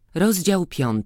Rozdział 5.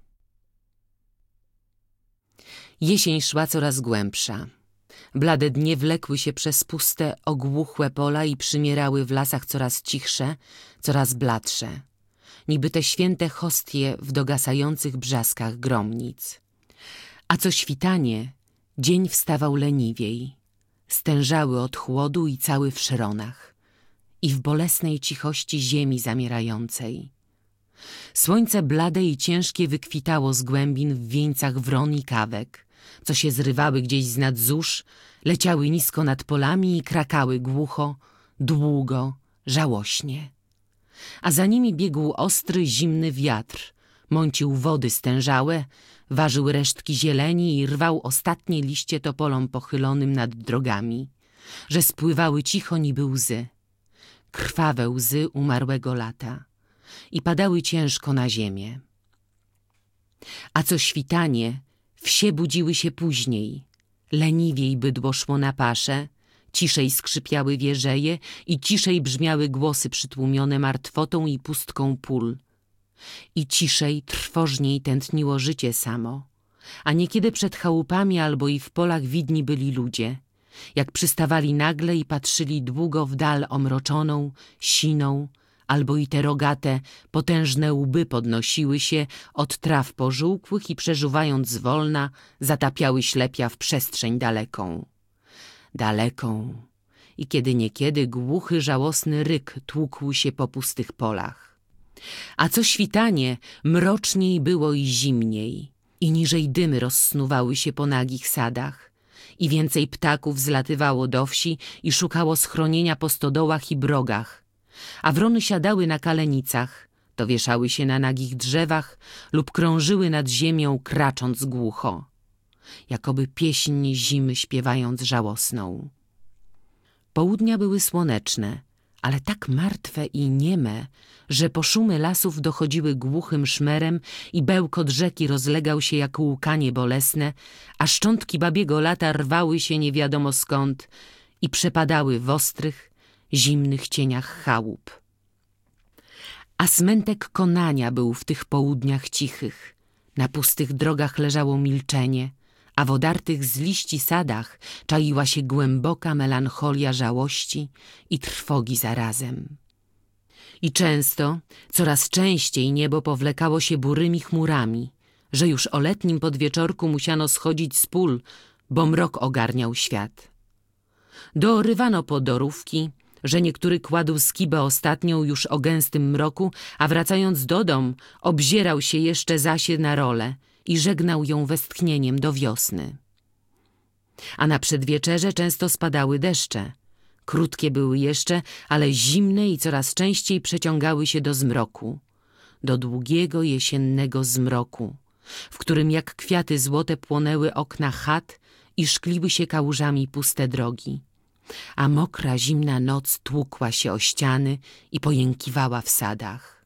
Jesień szła coraz głębsza. Blade dnie wlekły się przez puste, ogłuchłe pola i przymierały w lasach coraz cichsze, coraz bladsze, niby te święte hostie w dogasających brzaskach gromnic. A co świtanie, dzień wstawał leniwiej, stężały od chłodu i cały w szronach i w bolesnej cichości ziemi zamierającej. Słońce blade i ciężkie wykwitało z głębin w wieńcach wron i kawek, co się zrywały gdzieś z nad zórz, leciały nisko nad polami i krakały głucho, długo, żałośnie. A za nimi biegł ostry, zimny wiatr, mącił wody stężałe, ważył resztki zieleni i rwał ostatnie liście topolom pochylonym nad drogami, że spływały cicho niby łzy, krwawe łzy umarłego lata i padały ciężko na ziemię. A co świtanie, wsie budziły się później, leniwiej bydło szło na paszę, ciszej skrzypiały wieżeje i ciszej brzmiały głosy przytłumione martwotą i pustką pól. I ciszej, trwożniej tętniło życie samo, a niekiedy przed chałupami albo i w polach widni byli ludzie, jak przystawali nagle i patrzyli długo w dal omroczoną, siną, albo i te rogate, potężne łby podnosiły się od traw pożółkłych i przeżuwając zwolna, zatapiały ślepia w przestrzeń daleką. Daleką. I kiedy niekiedy głuchy, żałosny ryk tłukł się po pustych polach. A co świtanie, mroczniej było i zimniej, i niżej dymy rozsnuwały się po nagich sadach, i więcej ptaków zlatywało do wsi i szukało schronienia po stodołach i brogach, a wrony siadały na kalenicach, to wieszały się na nagich drzewach lub krążyły nad ziemią, kracząc głucho, jakoby pieśń zimy śpiewając żałosną. Południa były słoneczne, ale tak martwe i nieme, że po szumy lasów dochodziły głuchym szmerem i bełkot rzeki rozlegał się jak łkanie bolesne, a szczątki babiego lata rwały się nie wiadomo skąd i przepadały w ostrych, zimnych cieniach chałup. A smętek konania był w tych południach cichych. Na pustych drogach leżało milczenie, a w odartych z liści sadach czaiła się głęboka melancholia żałości i trwogi zarazem. I często, coraz częściej niebo powlekało się burymi chmurami, że już o letnim podwieczorku musiano schodzić z pól, bo mrok ogarniał świat. Dorywano podorówki, że niektóry kładł skibę ostatnią już o gęstym mroku, a wracając do dom obzierał się jeszcze zasie na rolę i żegnał ją westchnieniem do wiosny. A na przedwieczerze często spadały deszcze. Krótkie były jeszcze, ale zimne i coraz częściej przeciągały się do zmroku, do długiego jesiennego zmroku, w którym jak kwiaty złote płonęły okna chat i szkliły się kałużami puste drogi, a mokra, zimna noc tłukła się o ściany i pojękiwała w sadach.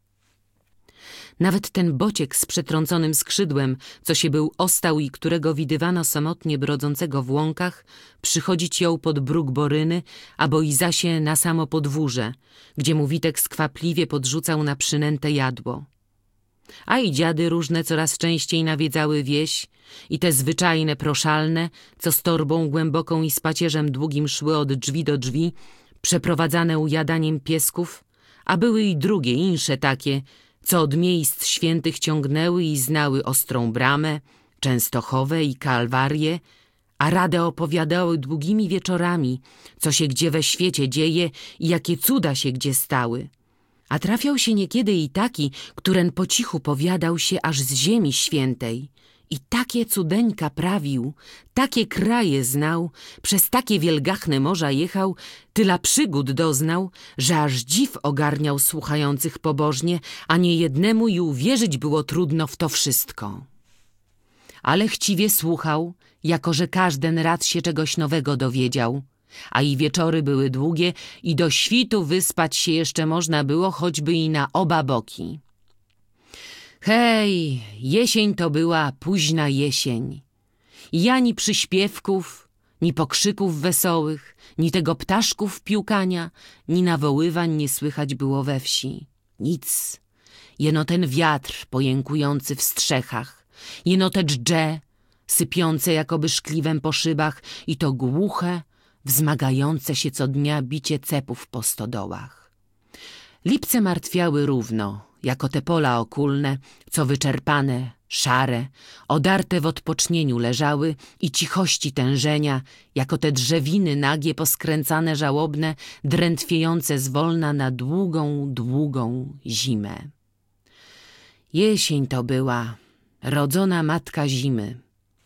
Nawet ten bociek z przetrąconym skrzydłem, co się był ostał i którego widywano samotnie brodzącego w łąkach, przychodzić jął pod bruk boryny, albo i zasie na samo podwórze, gdzie mu Witek skwapliwie podrzucał na przynęte jadło. A i dziady różne coraz częściej nawiedzały wieś i te zwyczajne, proszalne, co z torbą głęboką i z pacierzem długim szły od drzwi do drzwi, przeprowadzane ujadaniem piesków, a były i drugie, insze takie, co od miejsc świętych ciągnęły i znały ostrą bramę, Częstochowę i Kalwarię, a radę opowiadały długimi wieczorami, co się gdzie we świecie dzieje i jakie cuda się gdzie stały. A trafiał się niekiedy i taki, któren po cichu powiadał się aż z ziemi świętej i takie cudeńka prawił, takie kraje znał, przez takie wielgachne morza jechał, tyla przygód doznał, że aż dziw ogarniał słuchających pobożnie, a niejednemu i uwierzyć było trudno w to wszystko. Ale chciwie słuchał, jako że każden rad się czegoś nowego dowiedział, a i wieczory były długie i do świtu wyspać się jeszcze można było, choćby i na oba boki. Hej, jesień to była późna jesień. I ani przyśpiewków, ni pokrzyków wesołych, ni tego ptaszków piłkania, ni nawoływań nie słychać było we wsi. Nic. jeno ten wiatr pojękujący w strzechach, jeno te dżdże sypiące jakoby szkliwem po szybach i to głuche, wzmagające się co dnia bicie cepów po stodołach. Lipce martwiały równo, jako te pola okulne, co wyczerpane, szare, odarte w odpocznieniu leżały i cichości tężenia, jako te drzewiny nagie poskręcane żałobne, drętwiejące zwolna na długą, długą zimę. Jesień to była, rodzona matka zimy.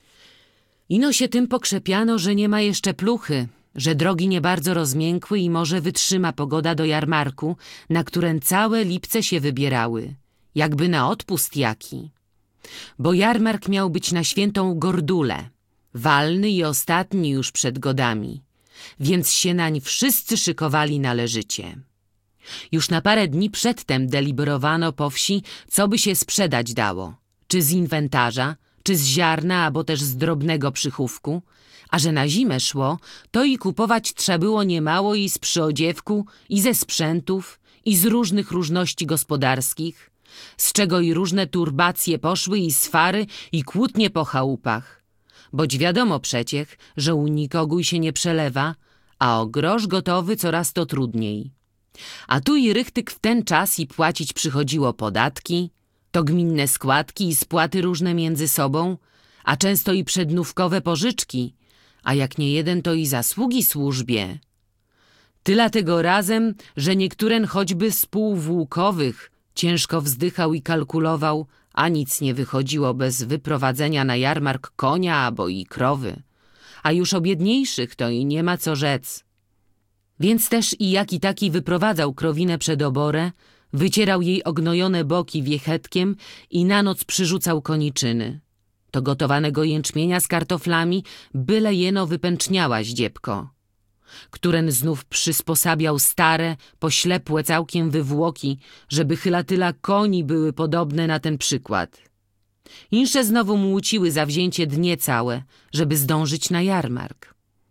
Ino się tym pokrzepiano, że nie ma jeszcze pluchy, że drogi nie bardzo rozmiękły i może wytrzyma pogoda do jarmarku, na którym całe Lipce się wybierały, jakby na odpust jaki. Bo jarmark miał być na świętą Gordulę, walny i ostatni już przed godami, więc się nań wszyscy szykowali należycie. Już na parę dni przedtem deliberowano po wsi, co by się sprzedać dało, czy z inwentarza, czy z ziarna, albo też z drobnego przychówku, a że na zimę szło, to i kupować trzeba było niemało i z przyodziewku, i ze sprzętów, i z różnych różności gospodarskich, z czego i różne turbacje poszły i swary, i kłótnie po chałupach. Boć wiadomo przeciech, że u nikogo się nie przelewa, a o grosz gotowy coraz to trudniej. A tu i rychtyk w ten czas i płacić przychodziło podatki, to gminne składki i spłaty różne między sobą, a często i przednówkowe pożyczki, a jak nie jeden to i zasługi służbie. Tyle tego razem, że niektóren choćby z półwłókowych ciężko wzdychał i kalkulował, a nic nie wychodziło bez wyprowadzenia na jarmark konia albo i krowy, a już o biedniejszych to i nie ma co rzec. Więc też i jaki taki wyprowadzał krowinę przed oborę, wycierał jej ognojone boki wiechetkiem i na noc przyrzucał koniczyny. To gotowanego jęczmienia z kartoflami byle jeno wypęczniała ździebko, któren znów przysposabiał stare, poślepłe całkiem wywłoki, żeby chyla tyla koni były podobne na ten przykład. Insze znowu młóciły zawzięcie dnie całe, żeby zdążyć na jarmark.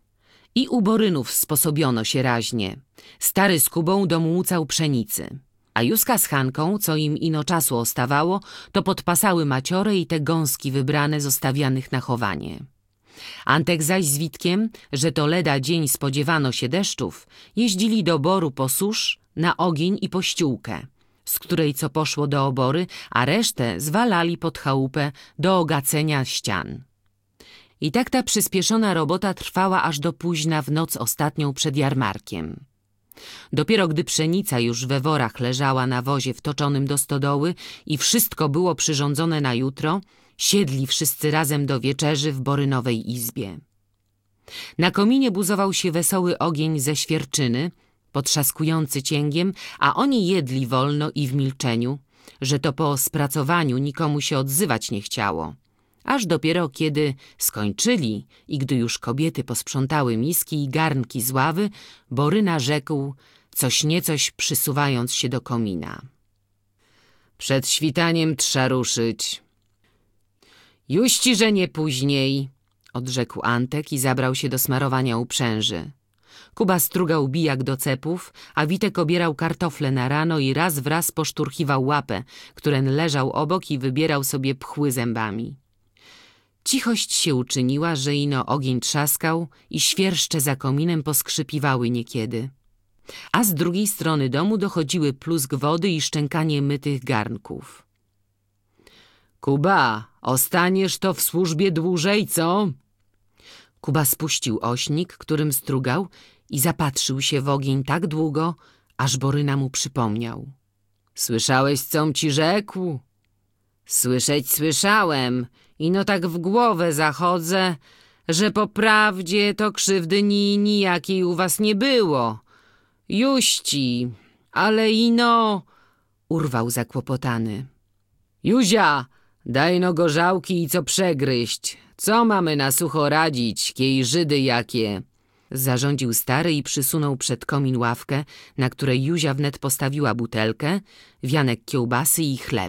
I u Borynów sposobiono się raźnie. Stary z Kubą domłócał pszenicy, a Józka z Hanką, co im ino czasu ostawało, to podpasały maciore i te gąski wybrane zostawianych na chowanie. Antek zaś z Witkiem, że to leda dzień spodziewano się deszczów, jeździli do boru po susz, na ogień i po ściółkę, z której co poszło do obory, a resztę zwalali pod chałupę do ogacenia ścian. I tak ta przyspieszona robota trwała aż do późna w noc ostatnią przed jarmarkiem. Dopiero gdy pszenica już we worach leżała na wozie wtoczonym do stodoły i wszystko było przyrządzone na jutro, siedli wszyscy razem do wieczerzy w Borynowej izbie. Na kominie buzował się wesoły ogień ze świerczyny, potrzaskujący cięgiem, a oni jedli wolno i w milczeniu, że to po spracowaniu nikomu się odzywać nie chciało. Aż dopiero kiedy skończyli i gdy już kobiety posprzątały miski i garnki z ławy, Boryna rzekł, coś niecoś przysuwając się do komina. Przed świtaniem trza ruszyć. Juści, że nie później, odrzekł Antek i zabrał się do smarowania uprzęży. Kuba strugał bijak do cepów, a Witek obierał kartofle na rano i raz w raz poszturchiwał łapę, któren leżał obok i wybierał sobie pchły zębami. Cichość się uczyniła, że ino ogień trzaskał i świerszcze za kominem poskrzypiwały niekiedy. A z drugiej strony domu dochodziły plusk wody i szczękanie mytych garnków. Kuba, ostaniesz to w służbie dłużej, co? Kuba spuścił ośnik, którym strugał i zapatrzył się w ogień tak długo, aż Boryna mu przypomniał. Słyszałeś, com ci rzekł? Słyszeć słyszałem, ino tak w głowę zachodzę, że po prawdzie to krzywdy nijakiej u was nie było. Juści, ale ino... urwał zakłopotany. Juzia, daj no gorzałki i co przegryźć. Co mamy na sucho radzić, kiej Żydy jakie? Zarządził stary i przysunął przed komin ławkę, na której Juzia wnet postawiła butelkę, wianek kiełbasy i chleb.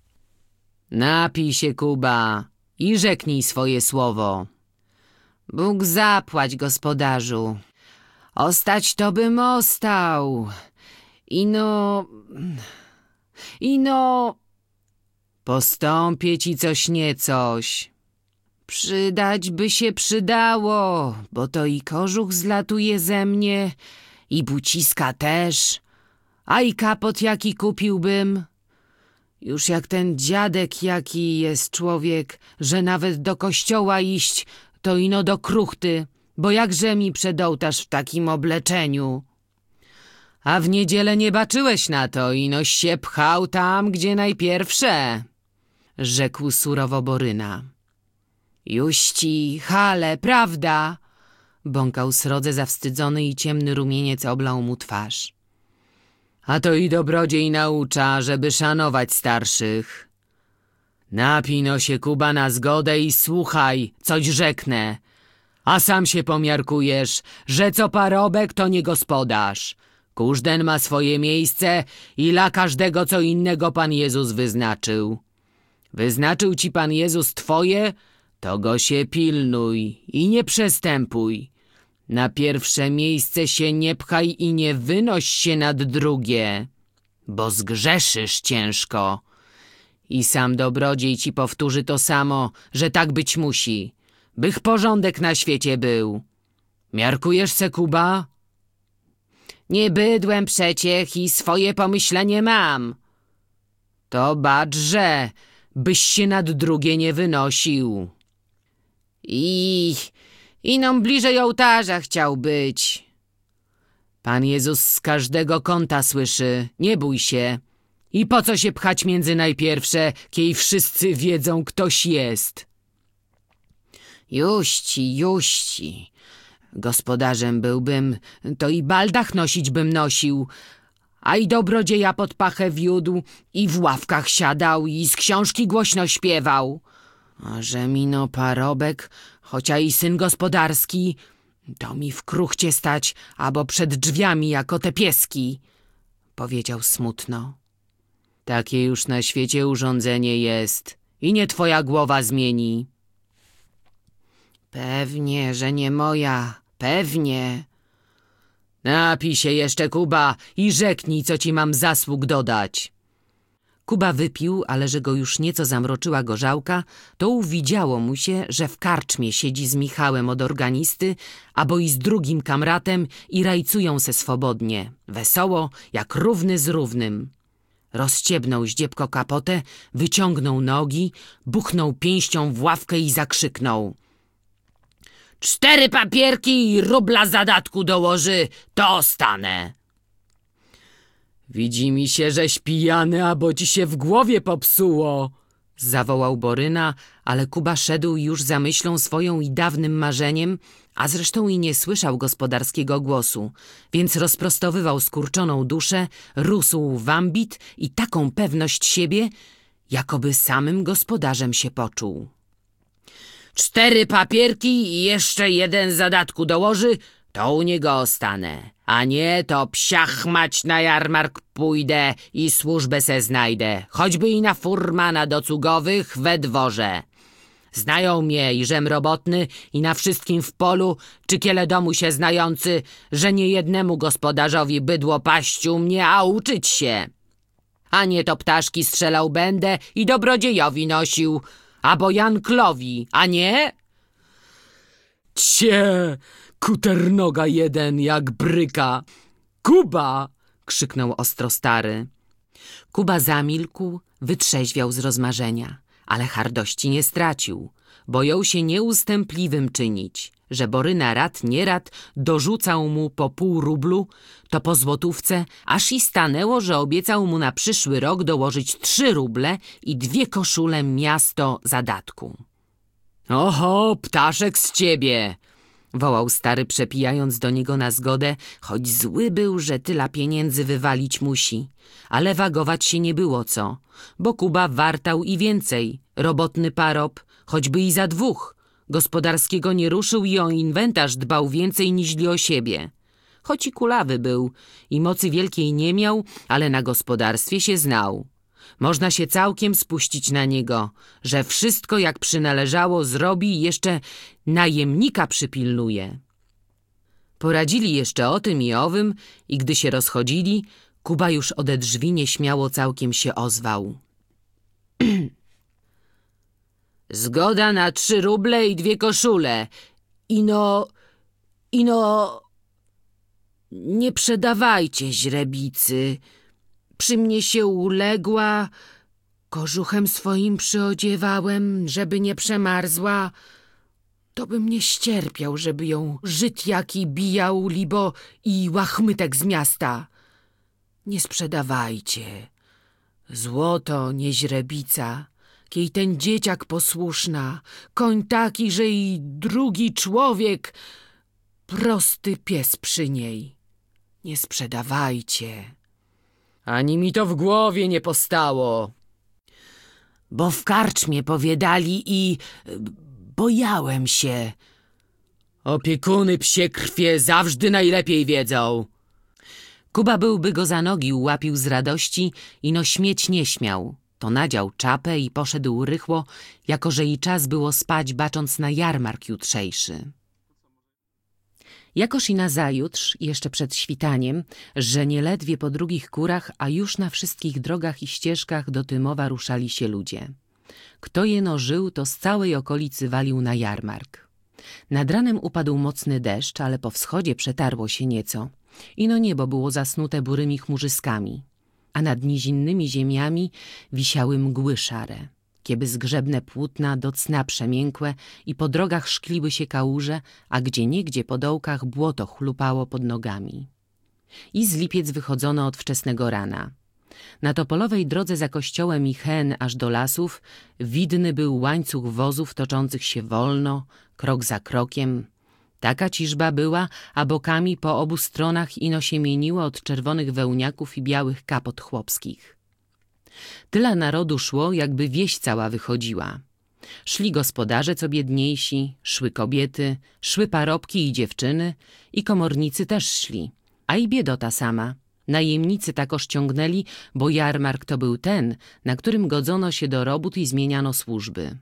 Napij się, Kuba, i rzeknij swoje słowo. Bóg zapłać, gospodarzu. Ostać to bym ostał. Ino... Ino postąpię ci coś niecoś. Przydać by się przydało, bo to i kożuch zlatuje ze mnie, i buciska też, a i kapot jaki kupiłbym. Już jak ten dziadek jaki jest człowiek, że nawet do kościoła iść, to ino do kruchty, bo jakże mi przed ołtarz w takim obleczeniu. A w niedzielę nie baczyłeś na to, inoś się pchał tam, gdzie najpierwsze, rzekł surowo Boryna. Juści, Hale, prawda? Bąkał srodze zawstydzony i ciemny rumieniec oblał mu twarz. A to i dobrodziej naucza, żeby szanować starszych. Napino się, Kuba, na zgodę i słuchaj, coś rzeknę. A sam się pomiarkujesz, że co parobek, to nie gospodarz. Każden ma swoje miejsce i dla każdego co innego Pan Jezus wyznaczył. Wyznaczył ci Pan Jezus twoje, to go się pilnuj i nie przestępuj. Na pierwsze miejsce się nie pchaj i nie wynoś się nad drugie, bo zgrzeszysz ciężko. I sam dobrodziej ci powtórzy to samo, że tak być musi, bych porządek na świecie był. Miarkujesz se, Kuba? Nie bydłem przeciech i swoje pomyślenie mam. To baczże, byś się nad drugie nie wynosił. Inom bliżej ołtarza chciał być. Pan Jezus z każdego kąta słyszy, nie bój się. I po co się pchać między najpierwsze, kiej wszyscy wiedzą, ktoś jest? Juści. Gospodarzem byłbym, to i baldach nosić bym nosił, a i dobrodzieja pod pachę wiódł i w ławkach siadał i z książki głośno śpiewał. A że mino parobek, chocia i syn gospodarski, to mi w kruchcie stać, abo przed drzwiami jako te pieski, powiedział smutno. Takie już na świecie urządzenie jest i nie twoja głowa zmieni. Pewnie, że nie moja, pewnie. Napij się jeszcze, Kuba, i rzeknij, co ci mam zasług dodać. Kuba wypił, ale że go już nieco zamroczyła gorzałka, to uwidziało mu się, że w karczmie siedzi z Michałem od organisty, abo i z drugim kamratem i rajcują se swobodnie, wesoło, jak równy z równym. Rozciebnął zdziebko kapotę, wyciągnął nogi, buchnął pięścią w ławkę i zakrzyknął. 4 papierki i rubla zadatku dołoży, to stanę. Widzi mi się, żeś pijany, abo ci się w głowie popsuło, zawołał Boryna, ale Kuba szedł już za myślą swoją i dawnym marzeniem, a zresztą i nie słyszał gospodarskiego głosu, więc rozprostowywał skurczoną duszę, rósł w ambit i taką pewność siebie, jakoby samym gospodarzem się poczuł. 4 papierki i jeszcze 1 zadatku dołoży, to u niego ostanę. A nie, to psiachmać na jarmark pójdę i służbę se znajdę, choćby i na furmana do cugowych we dworze. Znają mnie i żem robotny i na wszystkim w polu, czy kiele domu się znający, że nie jednemu gospodarzowi bydło paść u mnie, a uczyć się. A nie to ptaszki strzelał będę i dobrodziejowi nosił, abo Janklowi, a nie? Cie, kuternoga jeden jak bryka. Kuba! Krzyknął ostro stary. Kuba zamilkł, wytrzeźwiał z rozmarzenia, ale hardości nie stracił, bo jął się nieustępliwym czynić, że Boryna rad nie rad dorzucał mu po pół rublu, to po złotówce, aż i stanęło, że obiecał mu na przyszły rok dołożyć 3 ruble i 2 koszule miasto zadatku. Oho, ptaszek z ciebie! Wołał stary, przepijając do niego na zgodę, choć zły był, że tyle pieniędzy wywalić musi. Ale wagować się nie było co, bo Kuba wartał i więcej. Robotny parób, choćby i za 2. Gospodarskiego nie ruszył i o inwentarz dbał więcej niźli o siebie. Choć i kulawy był i mocy wielkiej nie miał, ale na gospodarstwie się znał. Można się całkiem spuścić na niego, że wszystko jak przynależało zrobi i jeszcze najemnika przypilnuje. Poradzili jeszcze o tym i owym i gdy się rozchodzili, Kuba już ode drzwi nieśmiało całkiem się ozwał. Zgoda na 3 ruble i 2 koszule. Ino... Nie przedawajcie źrebicy. Przy mnie się uległa, kożuchem swoim przyodziewałem, żeby nie przemarzła. To bym nie ścierpiał, żeby ją Żyd jaki bijał, libo i łachmytek z miasta. Nie sprzedawajcie. Złoto, nie źrebica, kiej ten dzieciak posłuszna, koń taki, że i drugi człowiek, prosty pies przy niej. Nie sprzedawajcie. Ani mi to w głowie nie postało. Bo w karczmie powiadali i bojałem się. Opiekuny psie krwie zawsze najlepiej wiedzą. Kuba byłby go za nogi ułapił z radości, ino śmieć nie śmiał. To nadział czapę i poszedł rychło, jako że i czas było spać, bacząc na jarmark jutrzejszy. Jakoż i nazajutrz, jeszcze przed świtaniem, że nieledwie po drugich kurach, a już na wszystkich drogach i ścieżkach do Tymowa ruszali się ludzie. Kto jeno żył, to z całej okolicy walił na jarmark. Nad ranem upadł mocny deszcz, ale po wschodzie przetarło się nieco. Ino niebo było zasnute burymi chmurzyskami, a nad nizinnymi ziemiami wisiały mgły szare. Kieby zgrzebne płótna do cna przemiękłe i po drogach szkliły się kałuże, a gdzieniegdzie po dołkach błoto chlupało pod nogami. I z Lipiec wychodzono od wczesnego rana. Na topolowej drodze za kościołem i Hen aż do lasów widny był łańcuch wozów toczących się wolno, krok za krokiem. Taka ciżba była, a bokami po obu stronach ino się mieniło od czerwonych wełniaków i białych kapot chłopskich. Tyle narodu szło, jakby wieś cała wychodziła. Szli gospodarze co biedniejsi, szły kobiety, szły parobki i dziewczyny i komornicy też szli, a i biedota sama. Najemnicy takoż ciągnęli, bo jarmark to był ten, na którym godzono się do robót i zmieniano służby.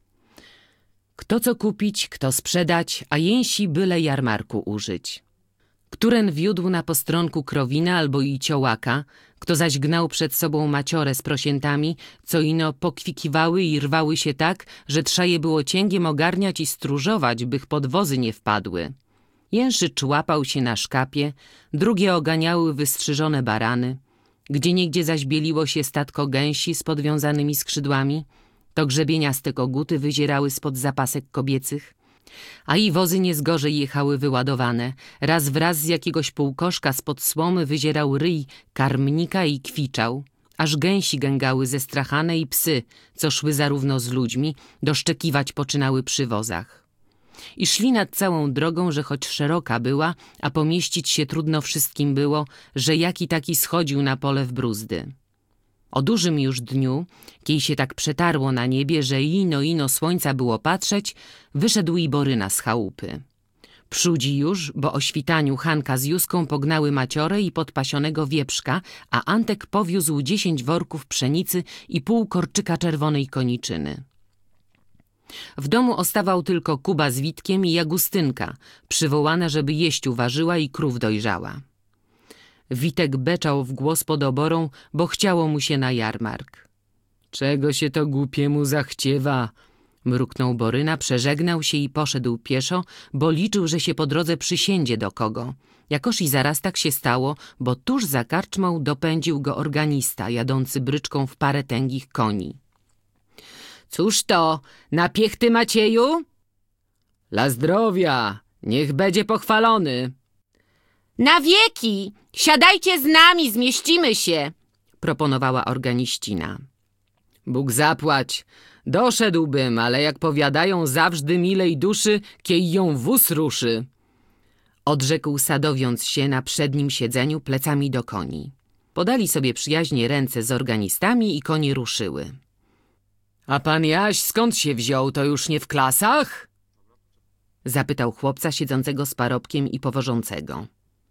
Kto co kupić, kto sprzedać, a jęsi byle jarmarku użyć. Któren wiódł na postronku krowina albo i ciołaka, kto zaś gnał przed sobą maciorę z prosiętami, co ino pokwikiwały i rwały się tak, że trza je było cięgiem ogarniać i stróżować, bych pod wozy nie wpadły. Jęszycz łapał się na szkapie, drugie oganiały wystrzyżone barany, gdzieniegdzie zaś bieliło się statko gęsi z podwiązanymi skrzydłami, to grzebieniaste koguty wyzierały spod zapasek kobiecych, a i wozy nie zgorzej jechały wyładowane. Raz wraz z jakiegoś półkoszka spod słomy wyzierał ryj karmnika i kwiczał, aż gęsi gęgały zestrachane i psy, co szły zarówno z ludźmi, doszczekiwać poczynały przy wozach. I szli nad całą drogą, że choć szeroka była, a pomieścić się trudno wszystkim było, że jaki taki schodził na pole w bruzdy. O dużym już dniu, kiej się tak przetarło na niebie, że ino słońca było patrzeć, wyszedł i Boryna z chałupy. Przudzi już, bo o świtaniu Hanka z Józką pognały maciorę i podpasionego wieprzka, a Antek powiózł 10 worków pszenicy i pół korczyka czerwonej koniczyny. W domu ostawał tylko Kuba z Witkiem i Jagustynka, przywołana, żeby jeść uważyła i krów dojrzała. Witek beczał w głos pod oborą, bo chciało mu się na jarmark. Czego się to głupiemu zachciewa? Mruknął Boryna, przeżegnał się i poszedł pieszo, bo liczył, że się po drodze przysiędzie do kogo. Jakoż i zaraz tak się stało, bo tuż za karczmą dopędził go organista, jadący bryczką w parę tęgich koni. Cóż to, na piechty Macieju? Dla zdrowia, niech będzie pochwalony. Na wieki! Siadajcie z nami, zmieścimy się! Proponowała organiścina. Bóg zapłać, doszedłbym, ale jak powiadają zawsze milej duszy, kiej ją wóz ruszy. Odrzekł, sadowiąc się na przednim siedzeniu plecami do koni. Podali sobie przyjaźnie ręce z organistami i konie ruszyły. A pan Jaś skąd się wziął, to już nie w klasach? Zapytał chłopca siedzącego z parobkiem i powożącego.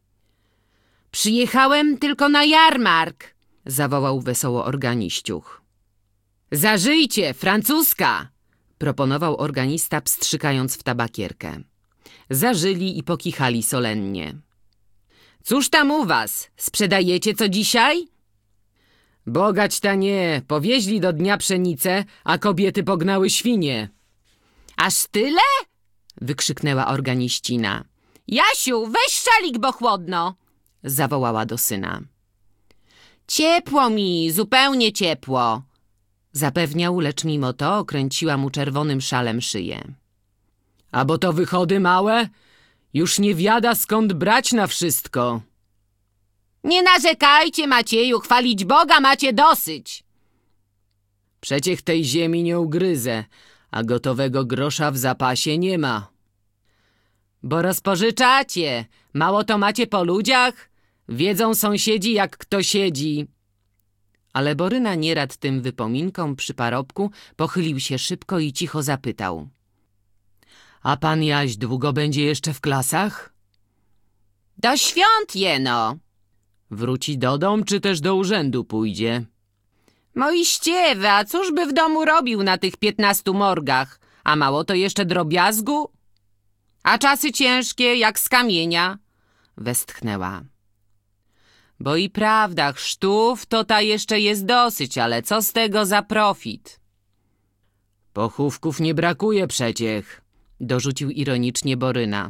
Przyjechałem tylko na jarmark, zawołał wesoło organiściuch. Zażyjcie, francuska, proponował organista, pstrzykając w tabakierkę. Zażyli i pokichali solennie. Cóż tam u was? Sprzedajecie co dzisiaj? Bogać ta nie, powieźli do dnia pszenicę, a kobiety pognały świnie. Aż tyle? Wykrzyknęła organiścina. Jasiu, weź szalik, bo chłodno, zawołała do syna. Ciepło mi, zupełnie ciepło, zapewniał, lecz mimo to okręciła mu czerwonym szalem szyję. A bo to wychody małe? Już nie wiada skąd brać na wszystko. Nie narzekajcie, Macieju, chwalić Boga macie dosyć. Przeciech tej ziemi nie ugryzę, a gotowego grosza w zapasie nie ma. Bo rozpożyczacie, mało to macie po ludziach? Wiedzą sąsiedzi, jak kto siedzi. Ale Boryna nierad tym wypominkom przy parobku pochylił się szybko i cicho zapytał. A pan Jaś długo będzie jeszcze w klasach? Do świąt jeno. Wróci do domu, czy też do urzędu pójdzie? Moiściewe, a cóż by w domu robił na tych 15 morgach? A mało to jeszcze drobiazgu? A czasy ciężkie, jak z kamienia, westchnęła. Bo i prawda, chrztów to ta jeszcze jest dosyć, ale co z tego za profit? Pochówków nie brakuje przeciech, dorzucił ironicznie Boryna.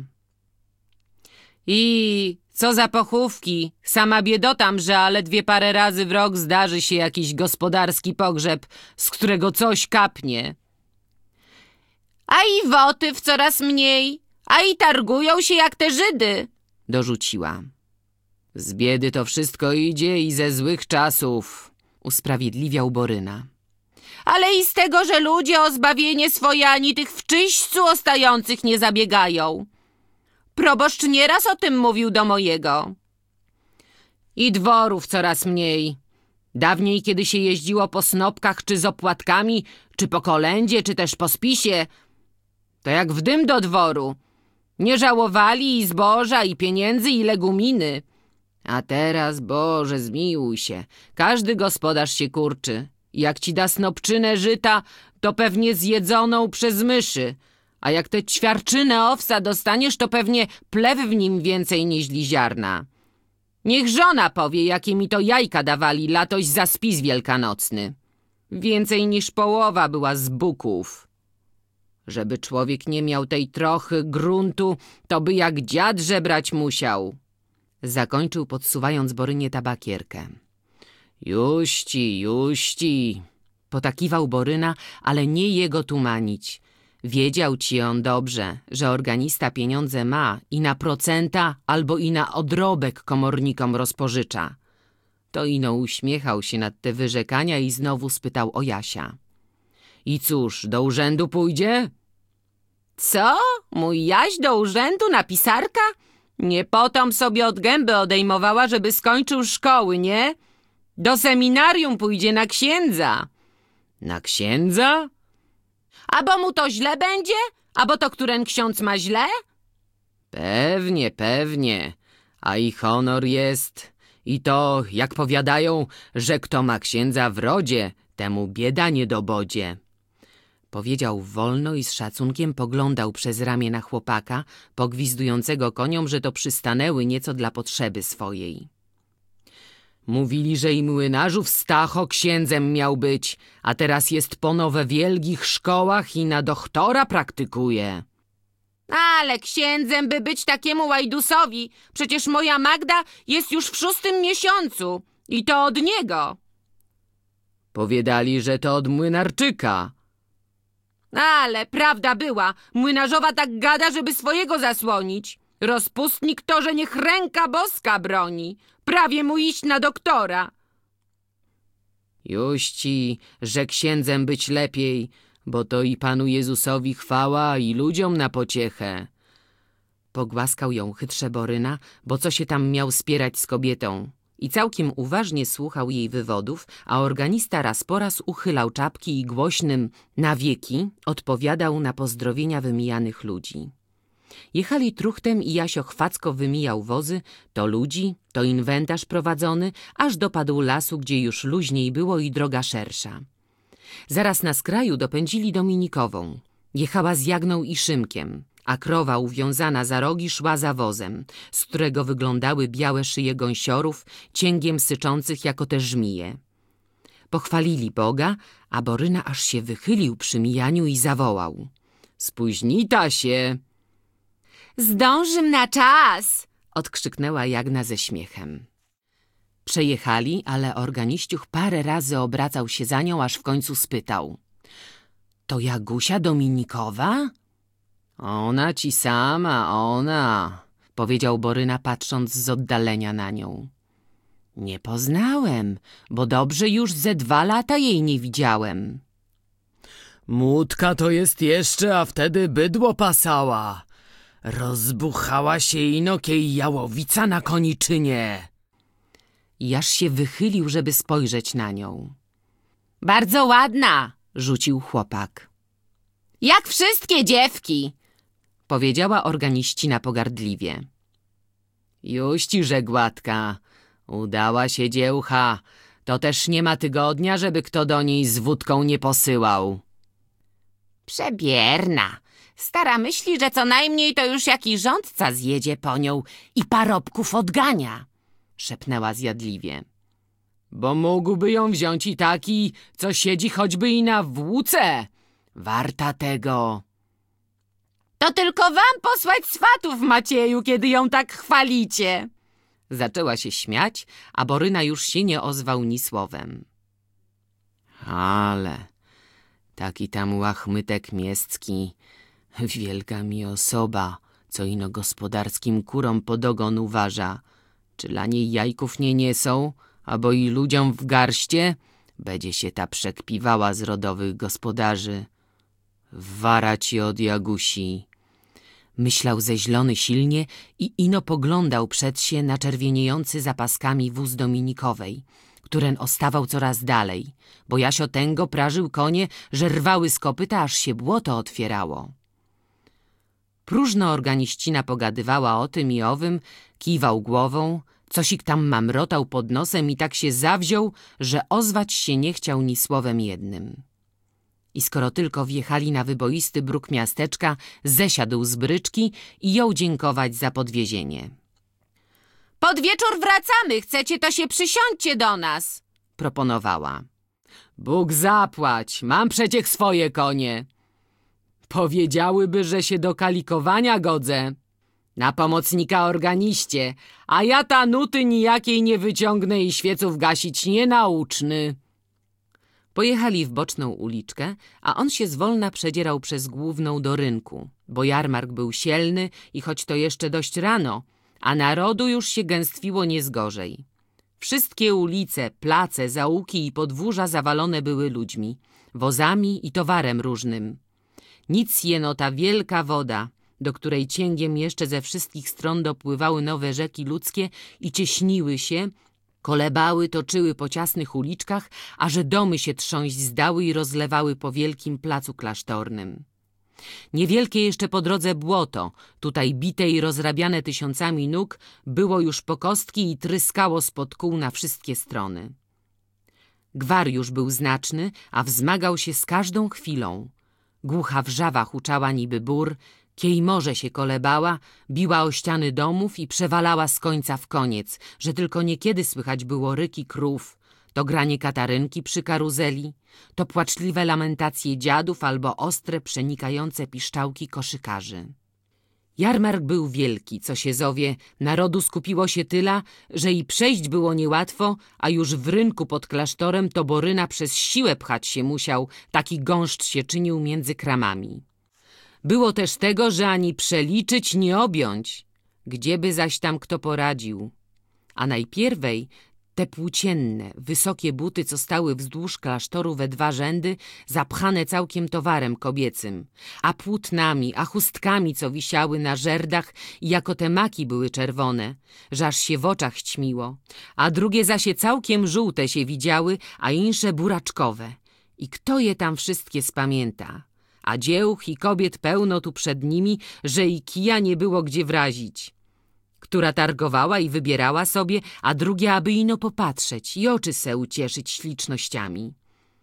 I co za pochówki? Sama biedotam, że ale 2 parę razy w rok zdarzy się jakiś gospodarski pogrzeb, z którego coś kapnie. A i wotyw coraz mniej, a i targują się jak te Żydy, dorzuciła. Z biedy to wszystko idzie i ze złych czasów, usprawiedliwiał Boryna. Ale i z tego, że ludzie o zbawienie swoje ani tych w czyśćcu ostających nie zabiegają. Proboszcz nieraz o tym mówił do mojego. I dworów coraz mniej. Dawniej, kiedy się jeździło po snopkach, czy z opłatkami, czy po kolędzie, czy też po spisie, to jak w dym do dworu. Nie żałowali i zboża, i pieniędzy, i leguminy. A teraz, Boże, zmiłuj się, każdy gospodarz się kurczy. Jak ci da snopczynę żyta, to pewnie zjedzoną przez myszy. A jak tę ćwiarczynę owsa dostaniesz, to pewnie plew w nim więcej niż ziarna. Niech żona powie, jakie mi to jajka dawali latoś za spis wielkanocny. Więcej niż połowa była z buków. Żeby człowiek nie miał tej trochy gruntu, to by jak dziad żebrać musiał. Zakończył, podsuwając Borynie tabakierkę. Juści, potakiwał Boryna, ale nie jego tumanić. Wiedział ci on dobrze, że organista pieniądze ma i na procenta albo i na odrobek komornikom rozpożycza. To ino uśmiechał się nad te wyrzekania i znowu spytał o Jasia. I cóż, do urzędu pójdzie? Co? Mój Jaś do urzędu na pisarka? Nie potom sobie od gęby odejmowała, żeby skończył szkoły, nie? Do seminarium pójdzie na księdza. Na księdza? A bo mu to źle będzie? A bo to któren ksiądz ma źle? Pewnie. A i honor jest. I to, jak powiadają, że kto ma księdza w rodzie, temu bieda nie dobodzie. Powiedział wolno i z szacunkiem poglądał przez ramię na chłopaka, pogwizdującego koniom, że to przystanęły nieco dla potrzeby swojej. Mówili, że i młynarzów Stacho księdzem miał być, a teraz jest pono we wielkich szkołach i na doktora praktykuje. Ale księdzem by być takiemu łajdusowi. Przecież moja Magda jest już w 6. miesiącu i to od niego. Powiadali, że to od młynarczyka. Ale prawda była, młynarzowa tak gada, żeby swojego zasłonić. Rozpustnik to, że niech ręka boska broni. Prawie mu iść na doktora. Juści, że księdzem być lepiej, bo to i Panu Jezusowi chwała i ludziom na pociechę. Pogłaskał ją chytrze Boryna, bo co się tam miał spierać z kobietą. I całkiem uważnie słuchał jej wywodów, a organista raz po raz uchylał czapki i głośnym na wieki odpowiadał na pozdrowienia wymijanych ludzi. Jechali truchtem i Jasio chwacko wymijał wozy, to ludzi, to inwentarz prowadzony, aż dopadł lasu, gdzie już luźniej było i droga szersza. Zaraz na skraju dopędzili Dominikową. Jechała z Jagną i Szymkiem. a krowa uwiązana za rogi szła za wozem, z którego wyglądały białe szyje gąsiorów, cięgiem syczących jako te żmije. Pochwalili Boga, a Boryna aż się wychylił przy mijaniu i zawołał: „Spóźnita się!” „Zdążym na czas!” odkrzyknęła Jagna ze śmiechem. Przejechali, ale organiściuch parę razy obracał się za nią, aż w końcu spytał: „To Jagusia Dominikowa?” „Ona ci sama, ona”, powiedział Boryna, patrząc z oddalenia na nią. „Nie poznałem, bo dobrze już ze 2 lata jej nie widziałem”. „Młódka to jest jeszcze, a wtedy bydło pasała. Rozbuchała się inokiej jałowica na koniczynie”. I aż się wychylił, żeby spojrzeć na nią. „Bardzo ładna”, rzucił chłopak. „Jak wszystkie dziewki”, powiedziała organiścina pogardliwie. „Juści, gładka, udała się dziełcha. To też nie ma tygodnia, żeby kto do niej z wódką nie posyłał”. „Przebierna. Stara myśli, że co najmniej to już jakiś rządca zjedzie po nią i parobków odgania”, szepnęła zjadliwie. „Bo mógłby ją wziąć i taki, co siedzi choćby i na włóce. Warta tego”. „To tylko wam posłać swatów, Macieju, kiedy ją tak chwalicie”. Zaczęła się śmiać, a Boryna już się nie ozwał ni słowem. „Ale taki tam łachmytek miestki, wielka mi osoba, co ino gospodarskim kurom pod ogon uważa. Czy dla niej jajków nie niesą, abo i ludziom w garście? Będzie się ta przekpiwała z rodowych gospodarzy. Wara ci od Jagusi”. Myślał zeźlony silnie i ino poglądał przed się na czerwieniejący zapaskami wóz Dominikowej, któren ostawał coraz dalej, bo Jasio tęgo prażył konie, że rwały z kopyta, aż się błoto otwierało. Próżno organiścina pogadywała o tym i owym, kiwał głową, cosik tam mamrotał pod nosem i tak się zawziął, że ozwać się nie chciał ni słowem jednym. I skoro tylko wjechali na wyboisty bruk miasteczka, zesiadł z bryczki i jął dziękować za podwiezienie. „Pod wieczór wracamy, chcecie, to się przysiądźcie do nas”, proponowała. „Bóg zapłać, mam przeciech swoje konie”. „Powiedziałyby, że się do kalikowania godzę. Na pomocnika organiście, a ja ta nuty nijakiej nie wyciągnę i świeców gasić nienauczny”. Pojechali w boczną uliczkę, a on się zwolna przedzierał przez główną do rynku, bo jarmark był sielny i choć to jeszcze dość rano, a narodu już się gęstwiło nie zgorzej. Wszystkie ulice, place, zaułki i podwórza zawalone były ludźmi, wozami i towarem różnym. Nic jeno ta wielka woda, do której cięgiem jeszcze ze wszystkich stron dopływały nowe rzeki ludzkie i cieśniły się, kolebały, toczyły po ciasnych uliczkach, a że domy się trząść zdały i rozlewały po wielkim placu klasztornym. Niewielkie jeszcze po drodze błoto, tutaj bite i rozrabiane tysiącami nóg, było już po kostki i tryskało spod kół na wszystkie strony. Gwar już był znaczny, a wzmagał się z każdą chwilą. Głucha wrzawa huczała niby bór, kiej morze się kolebała, biła o ściany domów i przewalała z końca w koniec, że tylko niekiedy słychać było ryki krów, to granie katarynki przy karuzeli, to płaczliwe lamentacje dziadów albo ostre, przenikające piszczałki koszykarzy. Jarmark był wielki, co się zowie, narodu skupiło się tyla, że i przejść było niełatwo, a już w rynku pod klasztorem to Boryna przez siłę pchać się musiał, taki gąszcz się czynił między kramami. Było też tego, że ani przeliczyć, nie objąć, gdzieby zaś tam kto poradził. A najpierwej te płócienne, wysokie buty, co stały wzdłuż klasztoru we 2 rzędy, zapchane całkiem towarem kobiecym, a płótnami, a chustkami, co wisiały na żerdach i jako te maki były czerwone, że aż się w oczach ćmiło, a drugie zaś całkiem żółte się widziały, a insze buraczkowe. I kto je tam wszystkie spamięta? A dziełch i kobiet pełno tu przed nimi, że i kija nie było gdzie wrazić. Która targowała i wybierała sobie, a drugie, aby ino popatrzeć i oczy se ucieszyć ślicznościami.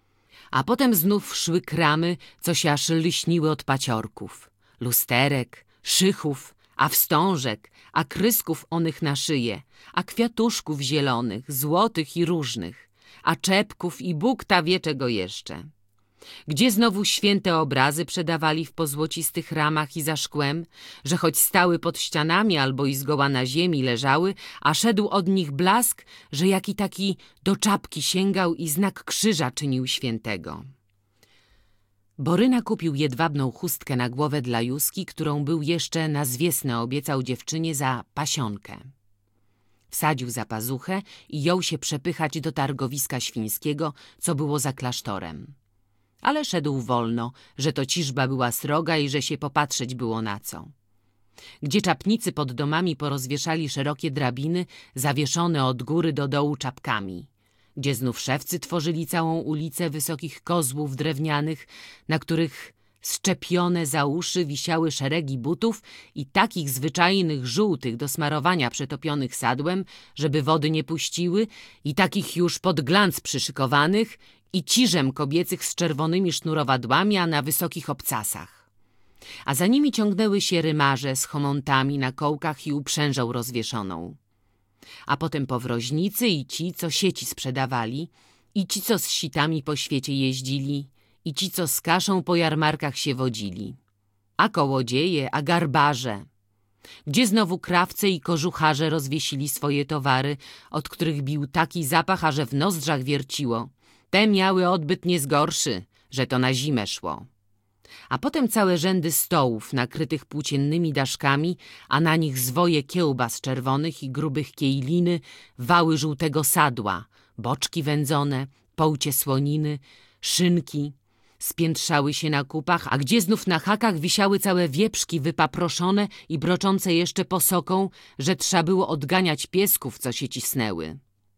A potem znów szły kramy, co się aż lśniły od paciorków, lusterek, szychów, a wstążek, a krysków onych na szyję, a kwiatuszków zielonych, złotych i różnych, a czepków i Bóg ta wie czego jeszcze. Gdzie znowu święte obrazy przedawali w pozłocistych ramach i za szkłem, że choć stały pod ścianami albo i zgoła na ziemi leżały, a szedł od nich blask, że jaki taki do czapki sięgał i znak krzyża czynił świętego. Boryna kupił jedwabną chustkę na głowę dla Józki, którą był jeszcze na zwiesnę obiecał dziewczynie za pasionkę. Wsadził za pazuchę i jął się przepychać do targowiska świńskiego, co było za klasztorem. Ale szedł wolno, że to ciżba była sroga i że się popatrzeć było na co. Gdzie czapnicy pod domami porozwieszali szerokie drabiny, zawieszone od góry do dołu czapkami. Gdzie znów szewcy tworzyli całą ulicę wysokich kozłów drewnianych, na których szczepione za uszy wisiały szeregi butów i takich zwyczajnych żółtych do smarowania przetopionych sadłem, żeby wody nie puściły, i takich już pod glanc przyszykowanych, i ciżem kobiecych z czerwonymi sznurowadłami, a na wysokich obcasach. A za nimi ciągnęły się rymarze z chomontami na kołkach i uprzężą rozwieszoną. A potem powroźnicy i ci, co sieci sprzedawali, i ci, co z sitami po świecie jeździli, i ci, co z kaszą po jarmarkach się wodzili. A kołodzieje, a garbarze. Gdzie znowu krawcy i kożucharze rozwiesili swoje towary, od których bił taki zapach, a że w nozdrzach wierciło. Te miały odbyt niezgorszy, że to na zimę szło. A potem całe rzędy stołów nakrytych płóciennymi daszkami, a na nich zwoje kiełbas czerwonych i grubych kiejliny, wały żółtego sadła, boczki wędzone, połcie słoniny, szynki, spiętrzały się na kupach, a gdzie znów na hakach wisiały całe wieprzki wypaproszone i broczące jeszcze posoką, że trzeba było odganiać piesków, co się cisnęły.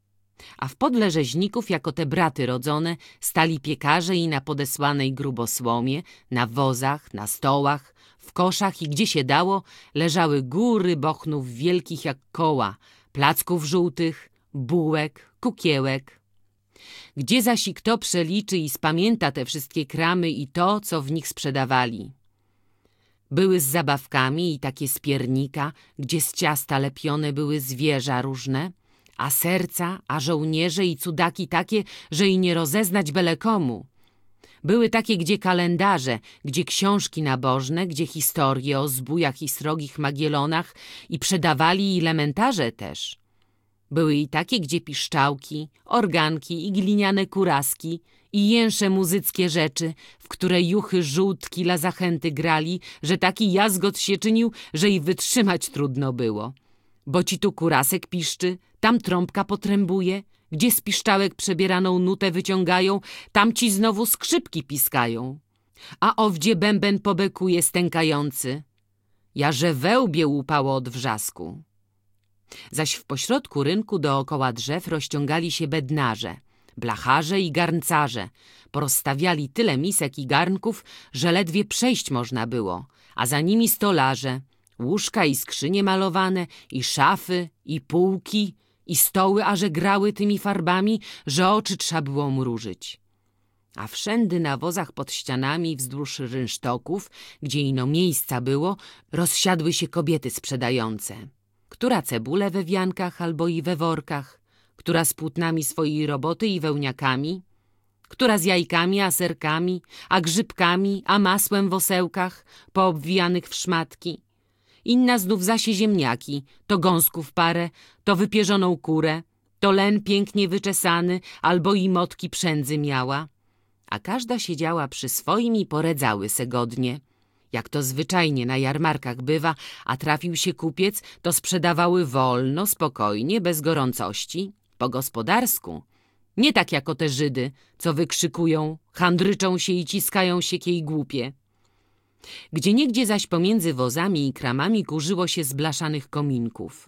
A w podle rzeźników, jako te braty rodzone, stali piekarze i na podesłanej grubo słomie, na wozach, na stołach, w koszach i gdzie się dało, leżały góry bochnów wielkich jak koła, placków żółtych, bułek, kukiełek. Gdzie zaś i kto przeliczy i spamięta te wszystkie kramy i to, co w nich sprzedawali. Były z zabawkami i takie z piernika, gdzie z ciasta lepione były zwierza różne, a serca, a żołnierze i cudaki takie, że i nie rozeznać byle komu. Były takie, gdzie kalendarze, gdzie książki nabożne, gdzie historie o zbójach i srogich Magielonach i przedawali i lementarze też. Były i takie, gdzie piszczałki, organki i gliniane kuraski i jęsze muzyckie rzeczy, w które juchy żółtki dla zachęty grali, że taki jazgot się czynił, że i wytrzymać trudno było. Bo ci tu kurasek piszczy, tam trąbka potrębuje, gdzie z piszczałek przebieraną nutę wyciągają, tam ci znowu skrzypki piskają. A owdzie bęben pobekuje stękający. Jarze wełbie łupało od wrzasku. Zaś w pośrodku rynku dookoła drzew rozciągali się bednarze, blacharze i garncarze. Porozstawiali tyle misek i garnków, że ledwie przejść można było, a za nimi stolarze, łóżka i skrzynie malowane, i szafy, i półki, i stoły, a że grały tymi farbami, że oczy trzeba było mrużyć. A wszędy na wozach pod ścianami wzdłuż rynsztoków, gdzie ino miejsca było, rozsiadły się kobiety sprzedające. Która cebulę we wiankach albo i we workach, która z płótnami swojej roboty i wełniakami, która z jajkami, a serkami, a grzybkami, a masłem w osełkach, poobwijanych w szmatki. Inna znów zasie ziemniaki, to gąsków parę, to wypierzoną kurę, to len pięknie wyczesany, albo i motki przędzy miała. A każda siedziała przy swoim i poredzały se godnie. Jak to zwyczajnie na jarmarkach bywa, a trafił się kupiec, to sprzedawały wolno, spokojnie, bez gorącości, po gospodarsku. Nie tak jako te Żydy, co wykrzykują, handryczą się i ciskają się kiej głupie. Gdzieniegdzie zaś pomiędzy wozami i kramami kurzyło się z blaszanych kominków.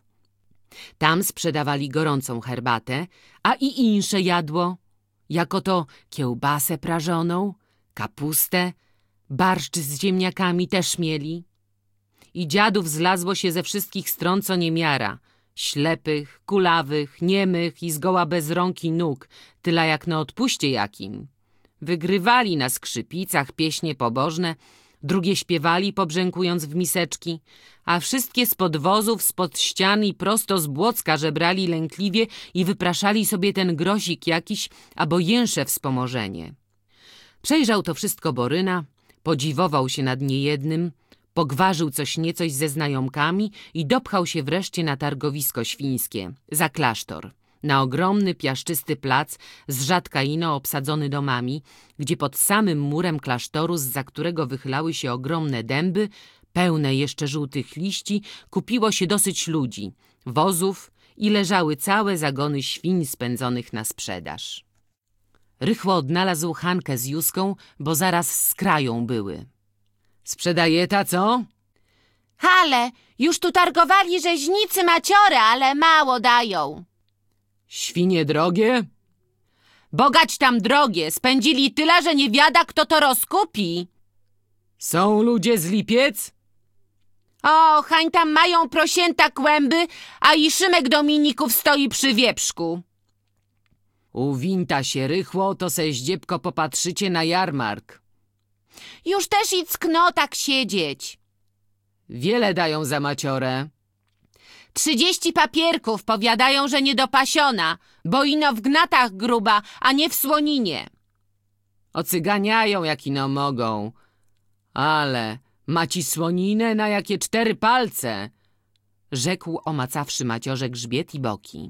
Tam sprzedawali gorącą herbatę, a i insze jadło, jako to kiełbasę prażoną, kapustę, barszcz z ziemniakami też mieli. I dziadów zlazło się ze wszystkich stron co niemiara, ślepych, kulawych, niemych i zgoła bez rąk i nóg, tyle jak na odpuście jakim. Wygrywali na skrzypicach pieśnie pobożne, drugie śpiewali, pobrzękując w miseczki, a wszystkie spod wozów, spod ścian i prosto z Błocka żebrali lękliwie i wypraszali sobie ten grosik jakiś, albo jęsze wspomożenie. Przejrzał to wszystko Boryna, podziwował się nad niejednym, pogwarzył coś niecoś ze znajomkami i dopchał się wreszcie na targowisko świńskie, za klasztor, na ogromny, piaszczysty plac, z rzadka ino obsadzony domami, gdzie pod samym murem klasztoru, zza którego wychylały się ogromne dęby, pełne jeszcze żółtych liści, kupiło się dosyć ludzi, wozów i leżały całe zagony świń spędzonych na sprzedaż. Rychło odnalazł Hankę z Józką, bo zaraz z krają były. Sprzedajeta, co? Ale już tu targowali rzeźnicy maciore, ale mało dają. Świnie drogie? Bogać tam drogie, spędzili tyle, że nie wiada, kto to rozkupi. Są ludzie z Lipiec? O, hań tam mają prosięta kłęby, a i Szymek Dominików stoi przy wieprzku. Uwinta się rychło, to se zdziebko popatrzycie na jarmark. Już też i ckno tak siedzieć. Wiele dają za maciorę. 30 papierków, powiadają, że niedopasiona, bo ino w gnatach gruba, a nie w słoninie. Ocyganiają jak ino mogą. Ale maci słoninę na jakie 4 palce, rzekł omacawszy maciorze grzbiet i boki.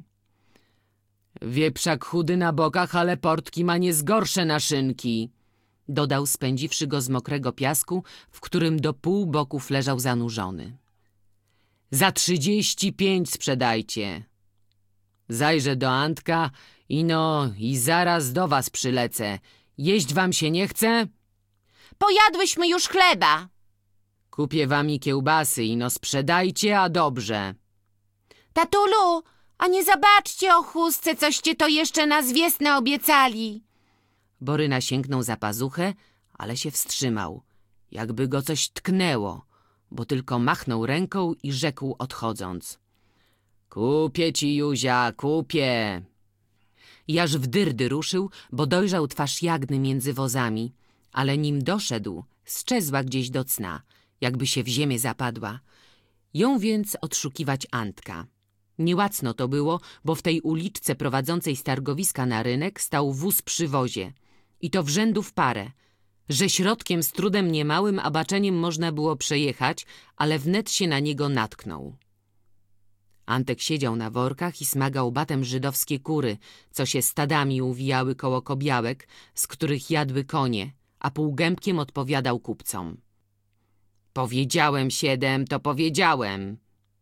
Wieprzak chudy na bokach, ale portki ma nie zgorsze naszynki, dodał, spędziwszy go z mokrego piasku, w którym do pół boków leżał zanurzony. Za 35 sprzedajcie. Zajrzę do Antka i zaraz do was przylecę. Jeść wam się nie chce? Pojadłyśmy już chleba. Kupię wam i kiełbasy, sprzedajcie, a dobrze. Tatulu, a nie zobaczcie o chustce, coście to jeszcze na zwiesnę obiecali. Boryna sięgnął za pazuchę, ale się wstrzymał, jakby go coś tknęło, bo tylko machnął ręką i rzekł odchodząc. Kupię ci, Józia, kupię. I aż w dyrdy ruszył, bo dojrzał twarz Jagny między wozami, ale nim doszedł, sczezła gdzieś do cna, jakby się w ziemię zapadła. Ją więc odszukiwać Antka. Niełacno to było, bo w tej uliczce prowadzącej z targowiska na rynek stał wóz przy wozie. I to w rzędu w parę, że środkiem z trudem niemałym abaczeniem można było przejechać, ale wnet się na niego natknął. Antek siedział na workach i smagał batem żydowskie kury, co się stadami uwijały koło kobiałek, z których jadły konie, a półgębkiem odpowiadał kupcom. Powiedziałem 7, to powiedziałem.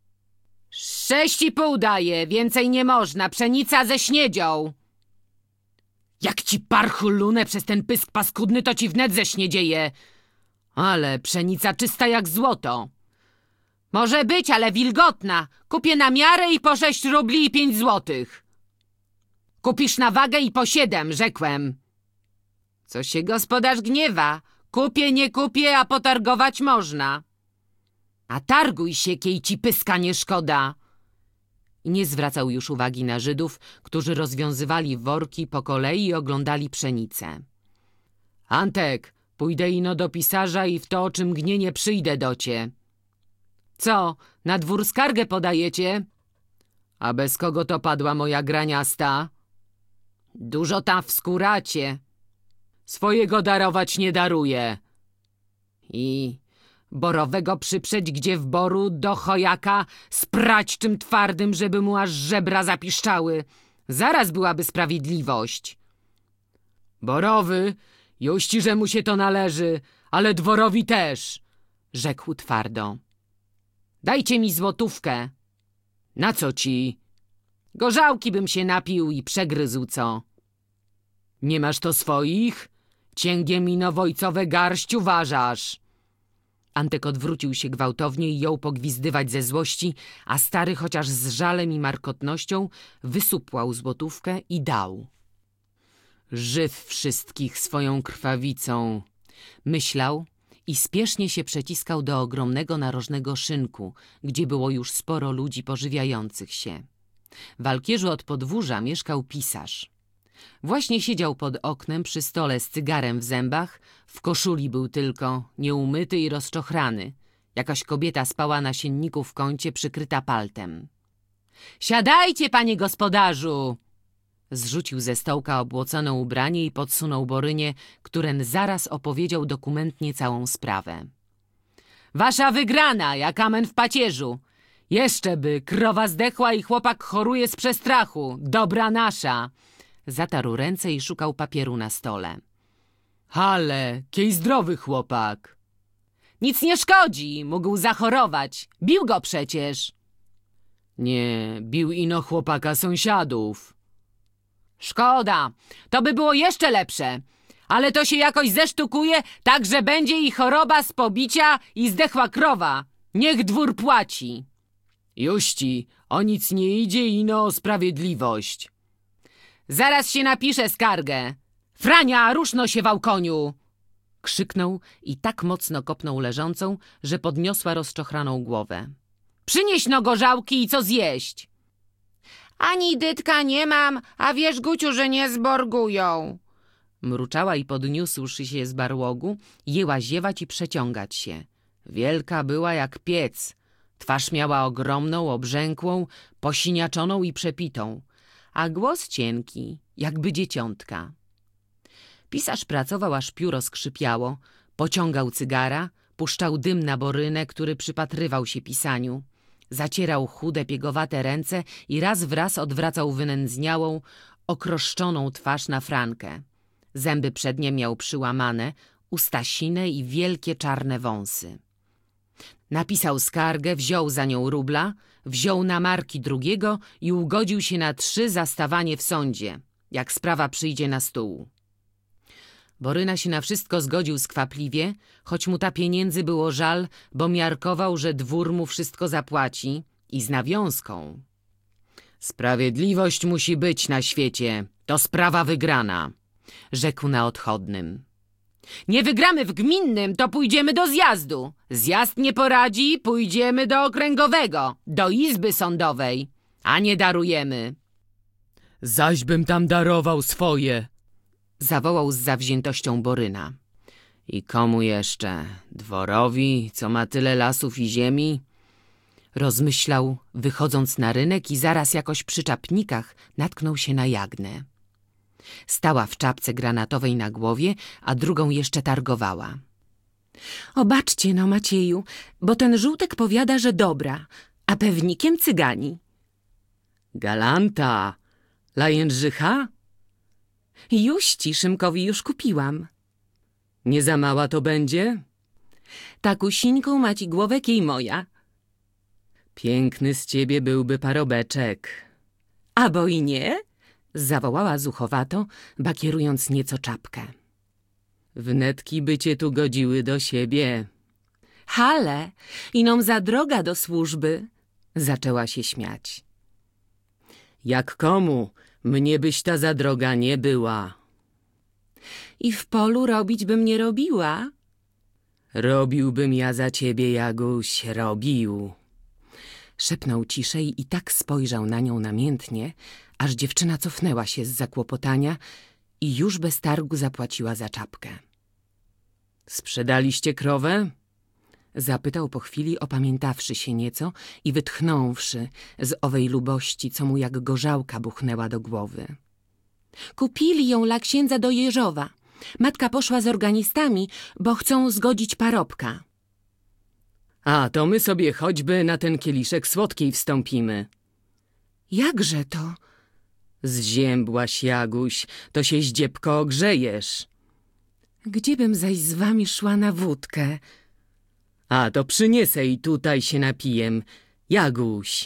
6,5 daję, więcej nie można, pszenica ze śniedzią. Jak ci parchu lunę przez ten pysk paskudny, to ci wnet ze śniedzieje. Ale pszenica czysta jak złoto. Może być, ale wilgotna. Kupię na miarę i po 6 rubli i 5 złotych. Kupisz na wagę i po 7, rzekłem. Co się gospodarz gniewa? Kupię, nie kupię, a potargować można. A targuj się, kiej ci pyska nie szkoda. I nie zwracał już uwagi na Żydów, którzy rozwiązywali worki po kolei i oglądali pszenicę. Antek, pójdę ino do pisarza i w to, o czym gnienie przyjdę do cie. Co, na dwór skargę podajecie? A bez kogo to padła moja graniasta? Dużo tam w skóracie. Swojego darować nie daruję. I borowego przyprzeć, gdzie w boru, do chojaka, sprać czym twardym, żeby mu aż żebra zapiszczały. Zaraz byłaby sprawiedliwość. Borowy, juści, że mu się to należy, ale dworowi też, rzekł twardo. Dajcie mi złotówkę. Na co ci? Gorzałki bym się napił i przegryzł co. Nie masz to swoich? Cięgiem ino wojcowe garść uważasz. Antek odwrócił się gwałtownie i jął pogwizdywać ze złości, a stary, chociaż z żalem i markotnością, wysupłał złotówkę i dał. Żyw wszystkich swoją krwawicą, myślał i spiesznie się przeciskał do ogromnego narożnego szynku, gdzie było już sporo ludzi pożywiających się. W alkierzu od podwórza mieszkał pisarz. Właśnie siedział pod oknem przy stole z cygarem w zębach, w koszuli był tylko, nieumyty i rozczochrany. Jakaś kobieta spała na sienniku w kącie, przykryta paltem. Siadajcie, panie gospodarzu! Zrzucił ze stołka obłocone ubranie i podsunął Borynie, któren zaraz opowiedział dokumentnie całą sprawę. Wasza wygrana, jak amen w pacierzu. Jeszcze by, krowa zdechła i chłopak choruje z przestrachu. Dobra nasza. Zatarł ręce i szukał papieru na stole. Ale, kiej zdrowy chłopak. Nic nie szkodzi, mógł zachorować. Bił go przecież. Nie, bił ino chłopaka sąsiadów. Szkoda, to by było jeszcze lepsze. Ale to się jakoś zesztukuje, tak że będzie i choroba z pobicia i zdechła krowa. Niech dwór płaci. Juści, o nic nie idzie ino o sprawiedliwość. Zaraz się napisze skargę. Frania, ruszno się, wałkoniu! Krzyknął i tak mocno kopnął leżącą, że podniosła rozczochraną głowę. Przynieś no gorzałki i co zjeść. Ani dytka nie mam, a wiesz, Guciu, że nie zborgują. Mruczała i podniósłszy się z barłogu, jęła ziewać i przeciągać się. Wielka była jak piec. Twarz miała ogromną, obrzękłą, posiniaczoną i przepitą, a głos cienki, jakby dzieciątka. Pisarz pracował, aż pióro skrzypiało, pociągał cygara, puszczał dym na Borynę, który przypatrywał się pisaniu. Zacierał chude, piegowate ręce i raz w raz odwracał wynędzniałą, okroszczoną twarz na Frankę. Zęby przednie miał przyłamane, usta sine i wielkie czarne wąsy. Napisał skargę, wziął za nią rubla, wziął na marki drugiego i ugodził się na 3 za stawanie w sądzie, jak sprawa przyjdzie na stół. Boryna się na wszystko zgodził skwapliwie, choć mu ta pieniędzy było żal, bo miarkował, że dwór mu wszystko zapłaci i z nawiązką. Sprawiedliwość musi być na świecie, to sprawa wygrana, rzekł na odchodnym. Nie wygramy w gminnym, to pójdziemy do zjazdu. Zjazd nie poradzi, pójdziemy do okręgowego, do izby sądowej, a nie darujemy. Zaś bym tam darował swoje, zawołał z zawziętością Boryna. I komu jeszcze? Dworowi, co ma tyle lasów i ziemi? Rozmyślał, wychodząc na rynek i zaraz jakoś przy czapnikach natknął się na Jagnę. Stała w czapce granatowej na głowie, a drugą jeszcze targowała. Obaczcie no, Macieju, bo ten żółtek powiada, że dobra, a pewnikiem cygani. Galanta, dla Jędrzycha? Juści, Szymkowi już kupiłam. Nie za mała to będzie? Takusieńką ma ci głowę kiej moja. Piękny z ciebie byłby parobeczek. A bo i nie? Zawołała zuchowato, bakierując nieco czapkę. Wnetki by cię tu godziły do siebie. Hale, inom za droga do służby, zaczęła się śmiać. Jak komu? Mnie byś ta za droga nie była. I w polu robić bym nie robiła? Robiłbym ja za ciebie, Jaguś, robił. Szepnął ciszej i tak spojrzał na nią namiętnie, aż dziewczyna cofnęła się z zakłopotania i już bez targu zapłaciła za czapkę. Sprzedaliście krowę? Zapytał po chwili, opamiętawszy się nieco i wytchnąwszy z owej lubości, co mu jak gorzałka buchnęła do głowy. Kupili ją dla księdza do Jeżowa. Matka poszła z organistami, bo chcą zgodzić parobka. A, to my sobie choćby na ten kieliszek słodkiej wstąpimy. Jakże to? Zziębłaś, Jaguś, to się zdziebko ogrzejesz. Gdziebym zaś z wami szła na wódkę? A, to przyniesę i tutaj się napijem. Jaguś.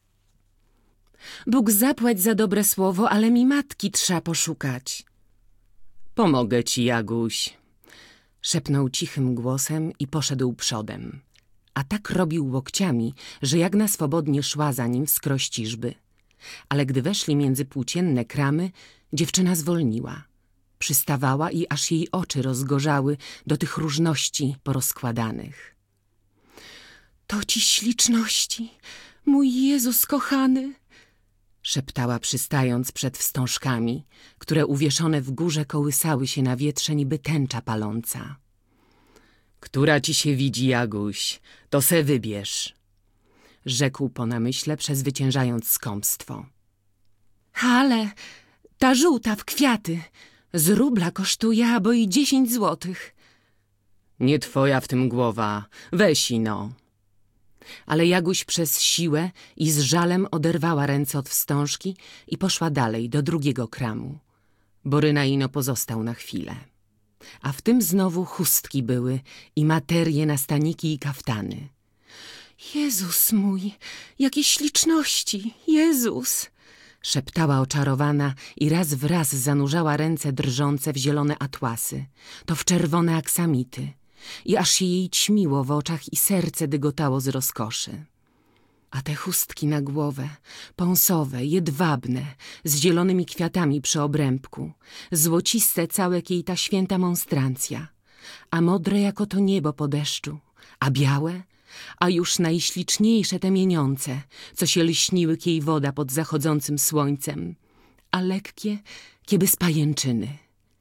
Bóg zapłać za dobre słowo, ale mi matki trzeba poszukać. Pomogę ci, Jaguś. Szepnął cichym głosem i poszedł przodem. A tak robił łokciami, że Jagna swobodnie szła za nim wskroś ciżby. Ale gdy weszli między płócienne kramy, dziewczyna zwolniła. Przystawała i aż jej oczy rozgorzały do tych różności porozkładanych. To ci śliczności, mój Jezus kochany! szeptała przystając przed wstążkami, które uwieszone w górze kołysały się na wietrze niby tęcza paląca. Która ci się widzi, Jaguś, to se wybierz. Rzekł po namyśle, przezwyciężając skąpstwo. Ale ta żółta w kwiaty z rubla kosztuje, albo i 10 złotych. Nie twoja w tym głowa, weź ino. Ale Jaguś przez siłę i z żalem oderwała ręce od wstążki i poszła dalej do drugiego kramu. Boryna ino pozostał na chwilę. A w tym znowu chustki były i materie na staniki i kaftany. Jezus mój, jakie śliczności, Jezus! Szeptała oczarowana i raz w raz zanurzała ręce drżące w zielone atłasy, to w czerwone aksamity, i aż się jej ćmiło w oczach i serce dygotało z rozkoszy. A te chustki na głowę, pąsowe, jedwabne, z zielonymi kwiatami przy obrębku, złociste całe jak jej ta święta monstrancja, a modre jako to niebo po deszczu, a białe, a już najśliczniejsze te mieniące, co się lśniły jej woda pod zachodzącym słońcem, a lekkie, kieby z pajęczyny.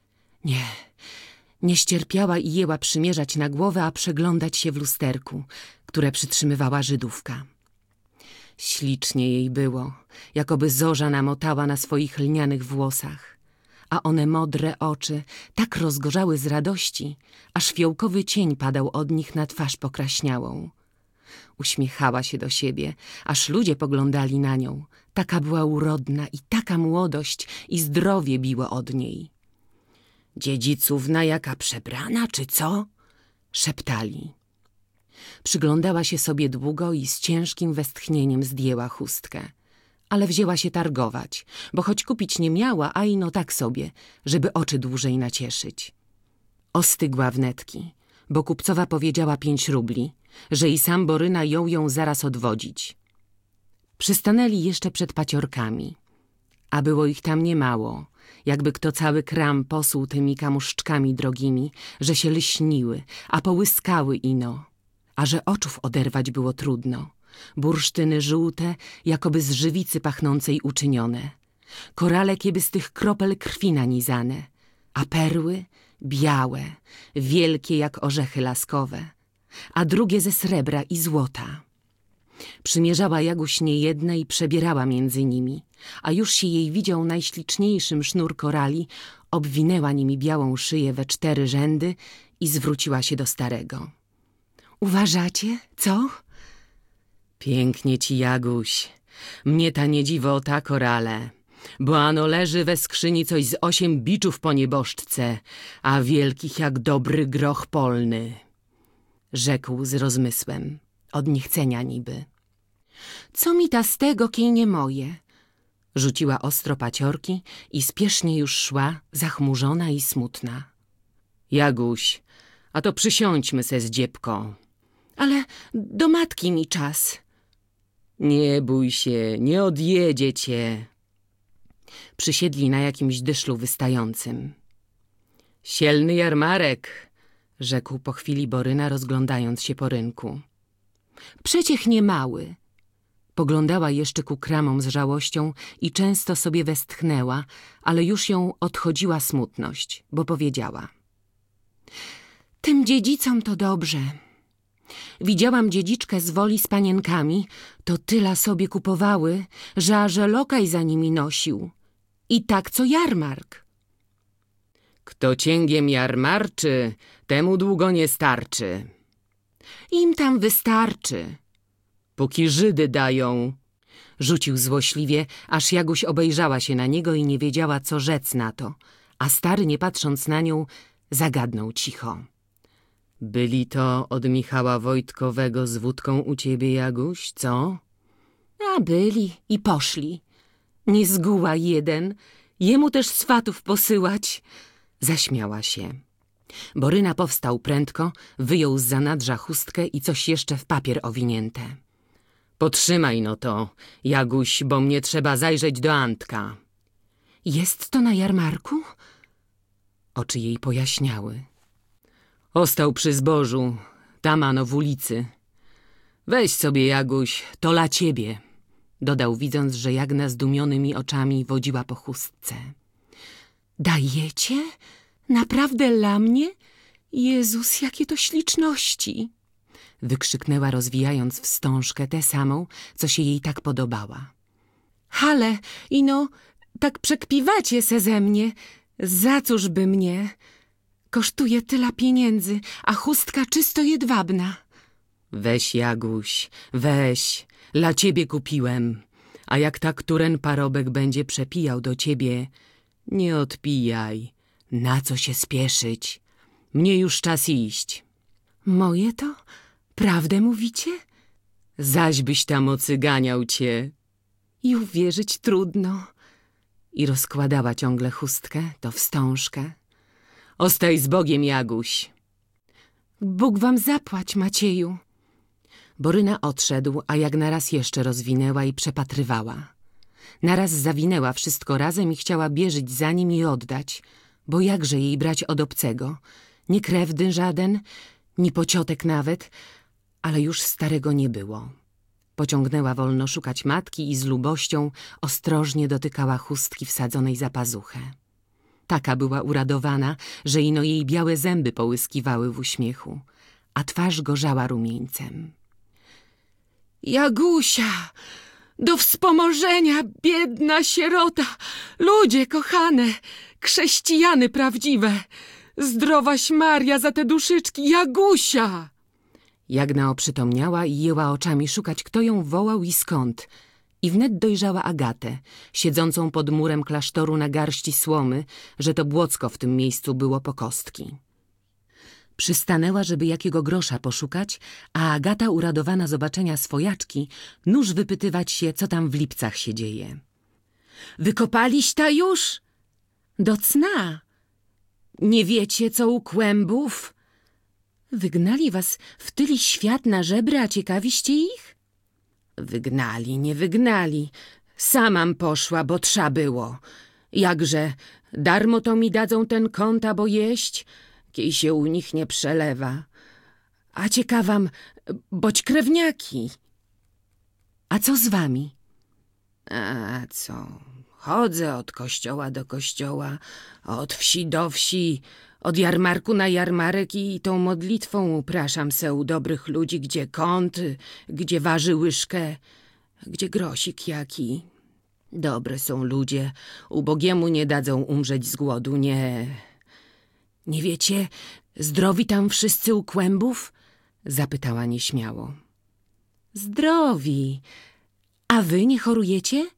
Nie ścierpiała i jęła przymierzać na głowę, a przeglądać się w lusterku, które przytrzymywała Żydówka. Ślicznie jej było, jakoby zorza namotała na swoich lnianych włosach, a one modre oczy tak rozgorzały z radości, aż fiołkowy cień padał od nich na twarz pokraśniałą. Uśmiechała się do siebie, aż ludzie poglądali na nią. Taka była urodna i taka młodość i zdrowie biło od niej. Dziedzicówna jaka przebrana, czy co? Szeptali. Przyglądała się sobie długo i z ciężkim westchnieniem zdjęła chustkę. Ale wzięła się targować, bo choć kupić nie miała, a ino tak sobie, żeby oczy dłużej nacieszyć. Ostygła wnetki, bo kupcowa powiedziała 5 rubli, że i sam Boryna ją zaraz odwodzić. Przystanęli jeszcze przed paciorkami, a było ich tam niemało, jakby kto cały kram posłuł tymi kamuszczkami drogimi, że się lśniły, a połyskały ino, a że oczów oderwać było trudno. Bursztyny żółte, jakoby z żywicy pachnącej uczynione, korale kieby z tych kropel krwi nanizane, a perły białe, wielkie jak orzechy laskowe, a drugie ze srebra i złota. Przymierzała Jaguś niejedne i przebierała między nimi, a już się jej widział najśliczniejszym sznur korali, obwinęła nimi białą szyję we 4 rzędy i zwróciła się do starego. Uważacie, co? Pięknie ci, Jaguś. Mnie ta nie dziwota, korale, bo ano leży we skrzyni coś z 8 biczów po nieboszczce, a wielkich jak dobry groch polny. Rzekł z rozmysłem, od niechcenia niby. Co mi ta z tego, kij nie moje? Rzuciła ostro paciorki i spiesznie już szła, zachmurzona i smutna. Jaguś, a to przysiądźmy se z dziebko. Ale do matki mi czas. Nie bój się, nie odjedzie cię. Przysiedli na jakimś dyszlu wystającym. Sielny jarmarek, rzekł po chwili Boryna, rozglądając się po rynku. Przeciech nie mały. Poglądała jeszcze ku kramom z żałością i często sobie westchnęła, ale już ją odchodziła smutność, bo powiedziała. Tym dziedzicom to dobrze. Widziałam dziedziczkę z Woli z panienkami, to tyla sobie kupowały, że aże lokaj za nimi nosił. I tak co jarmark. Kto cięgiem jarmarczy, temu długo nie starczy. Im tam wystarczy. Póki Żydy dają. Rzucił złośliwie, aż Jaguś obejrzała się na niego i nie wiedziała, co rzec na to, a stary, nie patrząc na nią, zagadnął cicho. Byli to od Michała Wojtkowego z wódką u ciebie, Jaguś, co? A byli i poszli. Nie zguła jeden, jemu też swatów posyłać. Zaśmiała się. Boryna powstał prędko, wyjął z zanadrza chustkę i coś jeszcze w papier owinięte. Potrzymaj no to, Jaguś, bo mnie trzeba zajrzeć do Antka. Jest to na jarmarku? Oczy jej pojaśniały. Ostał przy zbożu, tam ano w ulicy. Weź sobie, Jaguś, to dla ciebie. dodał, widząc, że Jagna zdumionymi oczami wodziła po chustce. Dajecie? Naprawdę dla mnie? Jezus, jakie to śliczności! Wykrzyknęła, rozwijając wstążkę, tę samą, co się jej tak podobała. Ale, ino, tak przekpiwacie se ze mnie. Za cóż by mnie? Kosztuje tyle pieniędzy, a chustka czysto jedwabna. Weź, Jaguś, weź, dla ciebie kupiłem. A jak tak któren parobek będzie przepijał do ciebie, nie odpijaj. Na co się spieszyć? Mnie już czas iść. Moje to? Prawdę mówicie? Zaś byś tam ocyganiał cię. I uwierzyć trudno. I rozkładała ciągle chustkę, to wstążkę. Ostaj z Bogiem, Jaguś. Bóg wam zapłać, Macieju. Boryna odszedł, a Jagna raz jeszcze rozwinęła i przepatrywała. Naraz zawinęła wszystko razem i chciała bieżeć za nim i oddać, bo jakże jej brać od obcego? Nie krewny żaden, ni pociotek nawet, ale już starego nie było. Pociągnęła wolno szukać matki i z lubością ostrożnie dotykała chustki wsadzonej za pazuchę. Taka była uradowana, że ino jej białe zęby połyskiwały w uśmiechu, a twarz gorzała rumieńcem. Jagusia, do wspomożenia, biedna sierota, ludzie kochane, chrześcijany prawdziwe, zdrowaś Maria za te duszyczki, Jagusia! Jagna oprzytomniała i jęła oczami szukać, kto ją wołał i skąd. I wnet dojrzała Agatę, siedzącą pod murem klasztoru na garści słomy, że to błocko w tym miejscu było po kostki. Przystanęła, żeby jakiego grosza poszukać, a Agata, uradowana zobaczenia swojaczki, nuż wypytywać się, co tam w Lipcach się dzieje. Wykopaliś ta już? Do cna. Nie wiecie, co u kłębów? Wygnali was w tyli świat na żebry, a ciekawiście ich? Wygnali, nie wygnali. Samam poszła, bo trza było. Jakże, darmo to mi dadzą ten kąt, bo jeść, kiej się u nich nie przelewa. A ciekawam, boć krewniaki. A co z wami? A co, chodzę od kościoła do kościoła, od wsi do wsi, od jarmarku na jarmarek i tą modlitwą upraszam se u dobrych ludzi, gdzie kąt, gdzie waży łyżkę, gdzie grosik jaki. Dobre są ludzie, ubogiemu nie dadzą umrzeć z głodu, nie. Nie wiecie, zdrowi tam wszyscy u kłębów? Zapytała nieśmiało. Zdrowi. A wy nie chorujecie?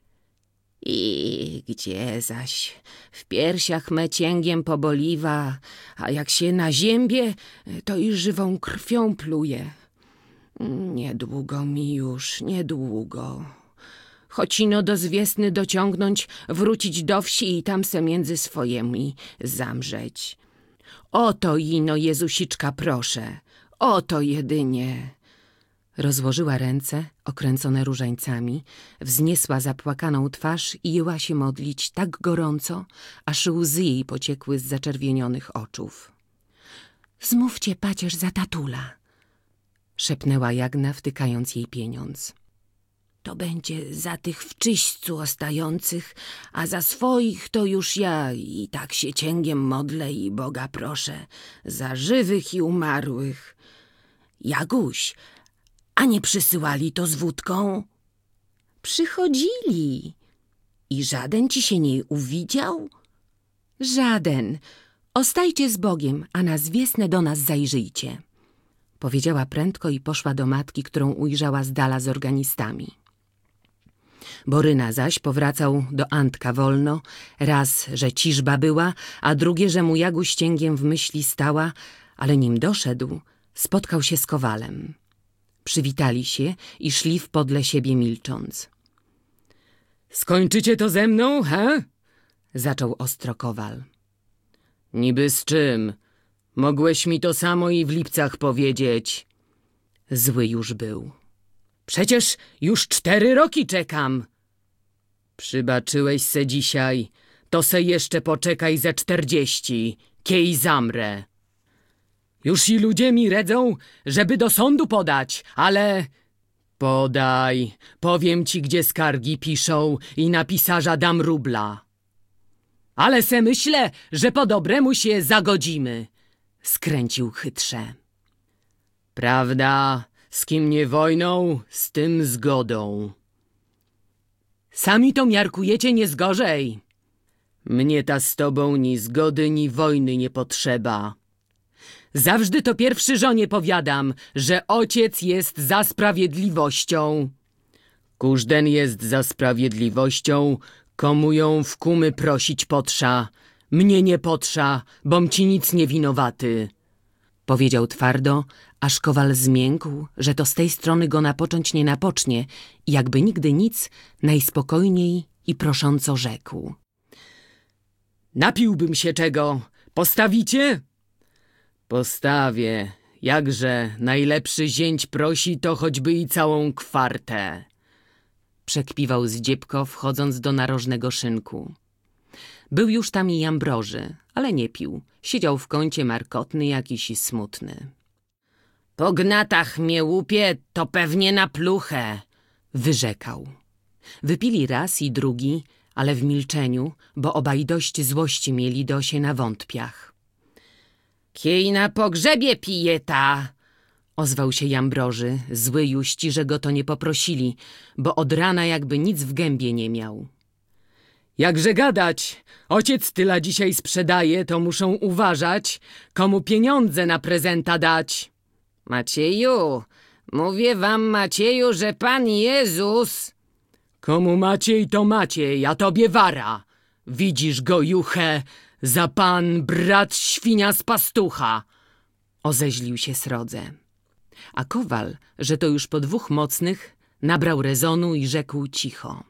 I gdzie zaś? W piersiach me cięgiem poboliwa, a jak się naziębie, to i żywą krwią pluje. Niedługo mi już, niedługo. Choć ino do zwiesny dociągnąć, wrócić do wsi i tam se między swojemi zamrzeć. O to ino, Jezusiczka, proszę, o to jedynie. Rozłożyła ręce, okręcone różańcami, wzniesła zapłakaną twarz i jęła się modlić tak gorąco, aż łzy jej pociekły z zaczerwienionych oczów. Zmówcie pacierz za tatula, szepnęła Jagna, wtykając jej pieniądz. To będzie za tych w czyśćcu ostających, a za swoich to już ja i tak się cięgiem modlę i Boga proszę, za żywych i umarłych. Jaguś, a nie przysyłali to z wódką? Przychodzili. I żaden ci się nie uwidział? Żaden. Ostajcie z Bogiem, a na zwiesnę do nas zajrzyjcie. Powiedziała prędko i poszła do matki, którą ujrzała z dala z organistami. Boryna zaś powracał do Antka wolno, raz, że ciżba była, a drugie, że mu Jaguś cięgiem w myśli stała, ale nim doszedł, spotkał się z Kowalem. Przywitali się i szli w podle siebie milcząc. Skończycie to ze mną, he? Zaczął ostro Kowal. Niby z czym? Mogłeś mi to samo i w Lipcach powiedzieć. Zły już był. Przecież już 4 roki czekam. Przybaczyłeś se dzisiaj, to se jeszcze poczekaj ze 40, kiej zamrę. Już i ludzie mi redzą, żeby do sądu podać, ale Podaj, powiem ci, gdzie skargi piszą i na pisarza dam rubla. Ale se myślę, że po dobremu się zagodzimy, skręcił chytrze. Prawda, z kim nie wojną, z tym zgodą. Sami to miarkujecie nie zgorzej. Mnie ta z tobą ni zgody, ni wojny nie potrzeba. Zawsze to pierwszy żonie powiadam, że ojciec jest za sprawiedliwością. Każden jest za sprawiedliwością, komu ją w kumy prosić potrza. Mnie nie potrza, bom ci nic nie winowaty. Powiedział twardo, aż Kowal zmiękł, że to z tej strony go napocząć nie napocznie i jakby nigdy nic, najspokojniej i prosząco rzekł. Napiłbym się czego. Postawicie? Postawię. Jakże najlepszy zięć prosi, to choćby i całą kwartę. Przekpiwał zdziepko, wchodząc do narożnego szynku. Był już tam i Jambroży, ale nie pił. Siedział w kącie markotny jakiś i smutny. Po gnatach mnie łupie, to pewnie na pluchę, wyrzekał. Wypili raz i drugi, ale w milczeniu, bo obaj dość złości mieli do się na wątpiach. Kiej na pogrzebie pije ta, ozwał się Jambroży, zły juści, że go to nie poprosili, bo od rana jakby nic w gębie nie miał. Jakże gadać, ojciec tyla dzisiaj sprzedaje, to muszą uważać, komu pieniądze na prezenta dać. Macieju, mówię wam, Macieju, że Pan Jezus... Komu Maciej, to Maciej, a tobie wara. Widzisz go, juchę, za Pan brat świnia z pastucha. Ozeźlił się srodze. A Kowal, że to już po dwóch mocnych, nabrał rezonu i rzekł cicho.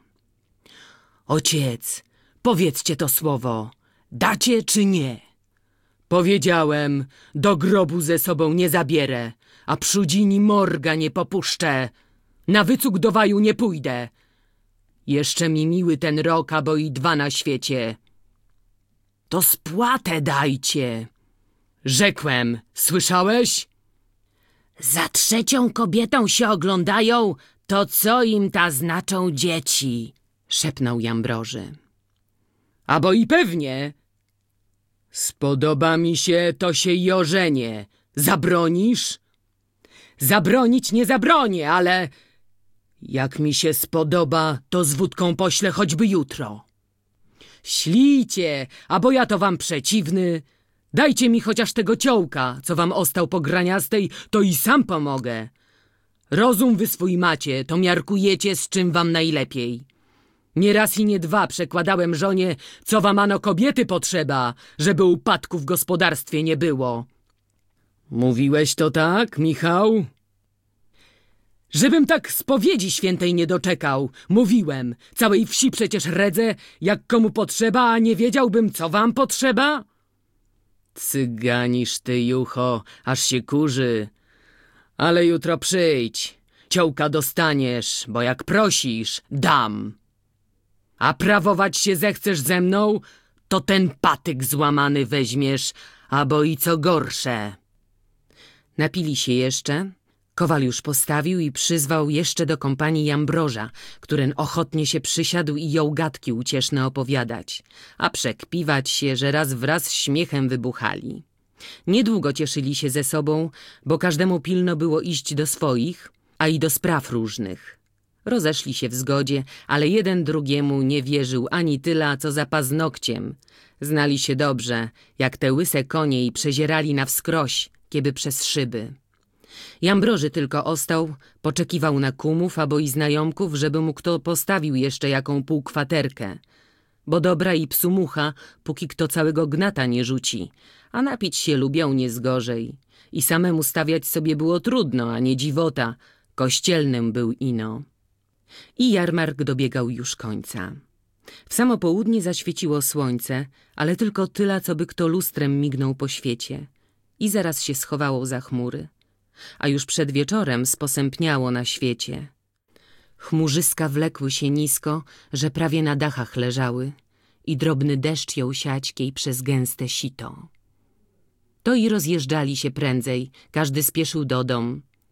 Ojciec, powiedzcie to słowo, dacie czy nie? Powiedziałem, do grobu ze sobą nie zabierę, a pszudzini morga nie popuszczę. Na wycuk do waju nie pójdę. Jeszcze mi miły ten rok, a bo i dwa na świecie. To spłatę dajcie. Rzekłem, słyszałeś? Za trzecią kobietą się oglądają, to co im ta znaczą dzieci? Szepnął Jambroży. A bo i pewnie. Spodoba mi się, to się i ożenię. Zabronisz? Zabronić nie zabronię, ale... Jak mi się spodoba, to z wódką poślę choćby jutro. Ślijcie, a bo ja to wam przeciwny. Dajcie mi chociaż tego ciołka, co wam ostał po graniastej, to i sam pomogę. Rozum wy swój macie, to miarkujecie, z czym wam najlepiej. Nie raz i nie dwa przekładałem żonie, co wam ano kobiety potrzeba, żeby upadku w gospodarstwie nie było. Mówiłeś to tak, Michał? Żebym tak spowiedzi świętej nie doczekał. Mówiłem, całej wsi przecież redzę, jak komu potrzeba, a nie wiedziałbym, co wam potrzeba? Cyganisz ty, jucho, aż się kurzy. Ale jutro przyjdź. Ciołka dostaniesz, bo jak prosisz, dam. A prawować się zechcesz ze mną, to ten patyk złamany weźmiesz, albo i co gorsze. Napili się jeszcze. Kowal już postawił i przyzwał jeszcze do kompanii Jambroża, któren ochotnie się przysiadł i jął gadki ucieszne opowiadać, a przekpiwać się, że raz wraz śmiechem wybuchali. Niedługo cieszyli się ze sobą, bo każdemu pilno było iść do swoich, a i do spraw różnych. Rozeszli się w zgodzie, ale jeden drugiemu nie wierzył ani tyla, co za paznokciem. Znali się dobrze, jak te łyse konie i przezierali na wskroś, kieby przez szyby. Jambroży tylko ostał, poczekiwał na kumów, abo i znajomków, żeby mu kto postawił jeszcze jaką półkwaterkę. Bo dobra i psu mucha, póki kto całego gnata nie rzuci, a napić się lubią nie zgorzej. I samemu stawiać sobie było trudno, a nie dziwota, kościelnym był ino. I jarmark dobiegał już końca. W samo południe zaświeciło słońce, ale tylko tyle, co by kto lustrem mignął po świecie. I zaraz się schowało za chmury. A już przed wieczorem sposępniało na świecie. Chmurzyska wlekły się nisko, że prawie na dachach leżały i drobny deszcz jął siaćkiej przez gęste sito. To i rozjeżdżali się prędzej, każdy spieszył do dom,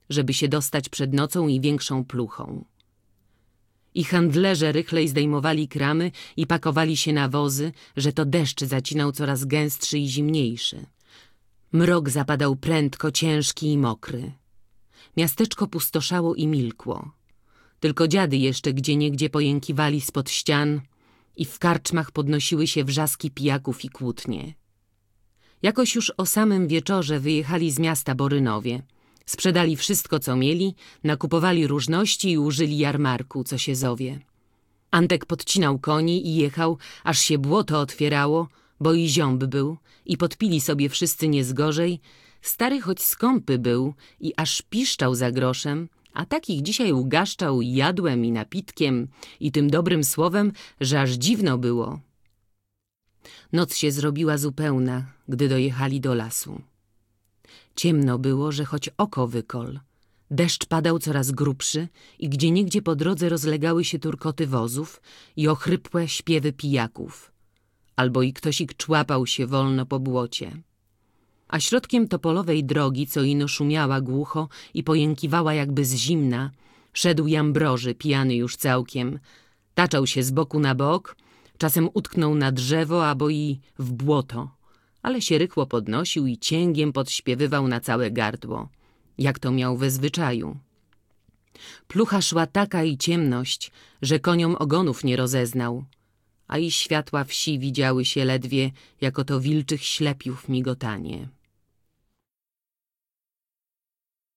żeby się dostać przed nocą i większą pluchą. I handlerze rychlej zdejmowali kramy i pakowali się na wozy, że to deszcz zacinał coraz gęstszy i zimniejszy. Mrok zapadał prędko, ciężki i mokry. Miasteczko pustoszało i milkło. Tylko dziady jeszcze gdzieniegdzie pojękiwali spod ścian i w karczmach podnosiły się wrzaski pijaków i kłótnie. Jakoś już o samym wieczorze wyjechali z miasta Borynowie. Sprzedali wszystko, co mieli, nakupowali różności i użyli jarmarku, co się zowie. Antek podcinał koni i jechał, aż się błoto otwierało, bo i ziąb był, i podpili sobie wszyscy nie zgorzej. Stary choć skąpy był i aż piszczał za groszem, a takich dzisiaj ugaszczał jadłem i napitkiem i tym dobrym słowem, że aż dziwno było. Noc się zrobiła zupełna, gdy dojechali do lasu. Ciemno było, że choć oko wykol. Deszcz padał coraz grubszy i gdzieniegdzie po drodze rozlegały się turkoty wozów i ochrypłe śpiewy pijaków. Albo i ktoś człapał się wolno po błocie. A środkiem topolowej drogi, co ino szumiała głucho i pojękiwała jakby z zimna, szedł Jambroży, pijany już całkiem. Taczał się z boku na bok, czasem utknął na drzewo, albo i w błoto, ale się rychło podnosił i cięgiem podśpiewywał na całe gardło, jak to miał we zwyczaju. Plucha szła taka i ciemność, że koniom ogonów nie rozeznał, a i światła wsi widziały się ledwie jako to wilczych ślepiów migotanie.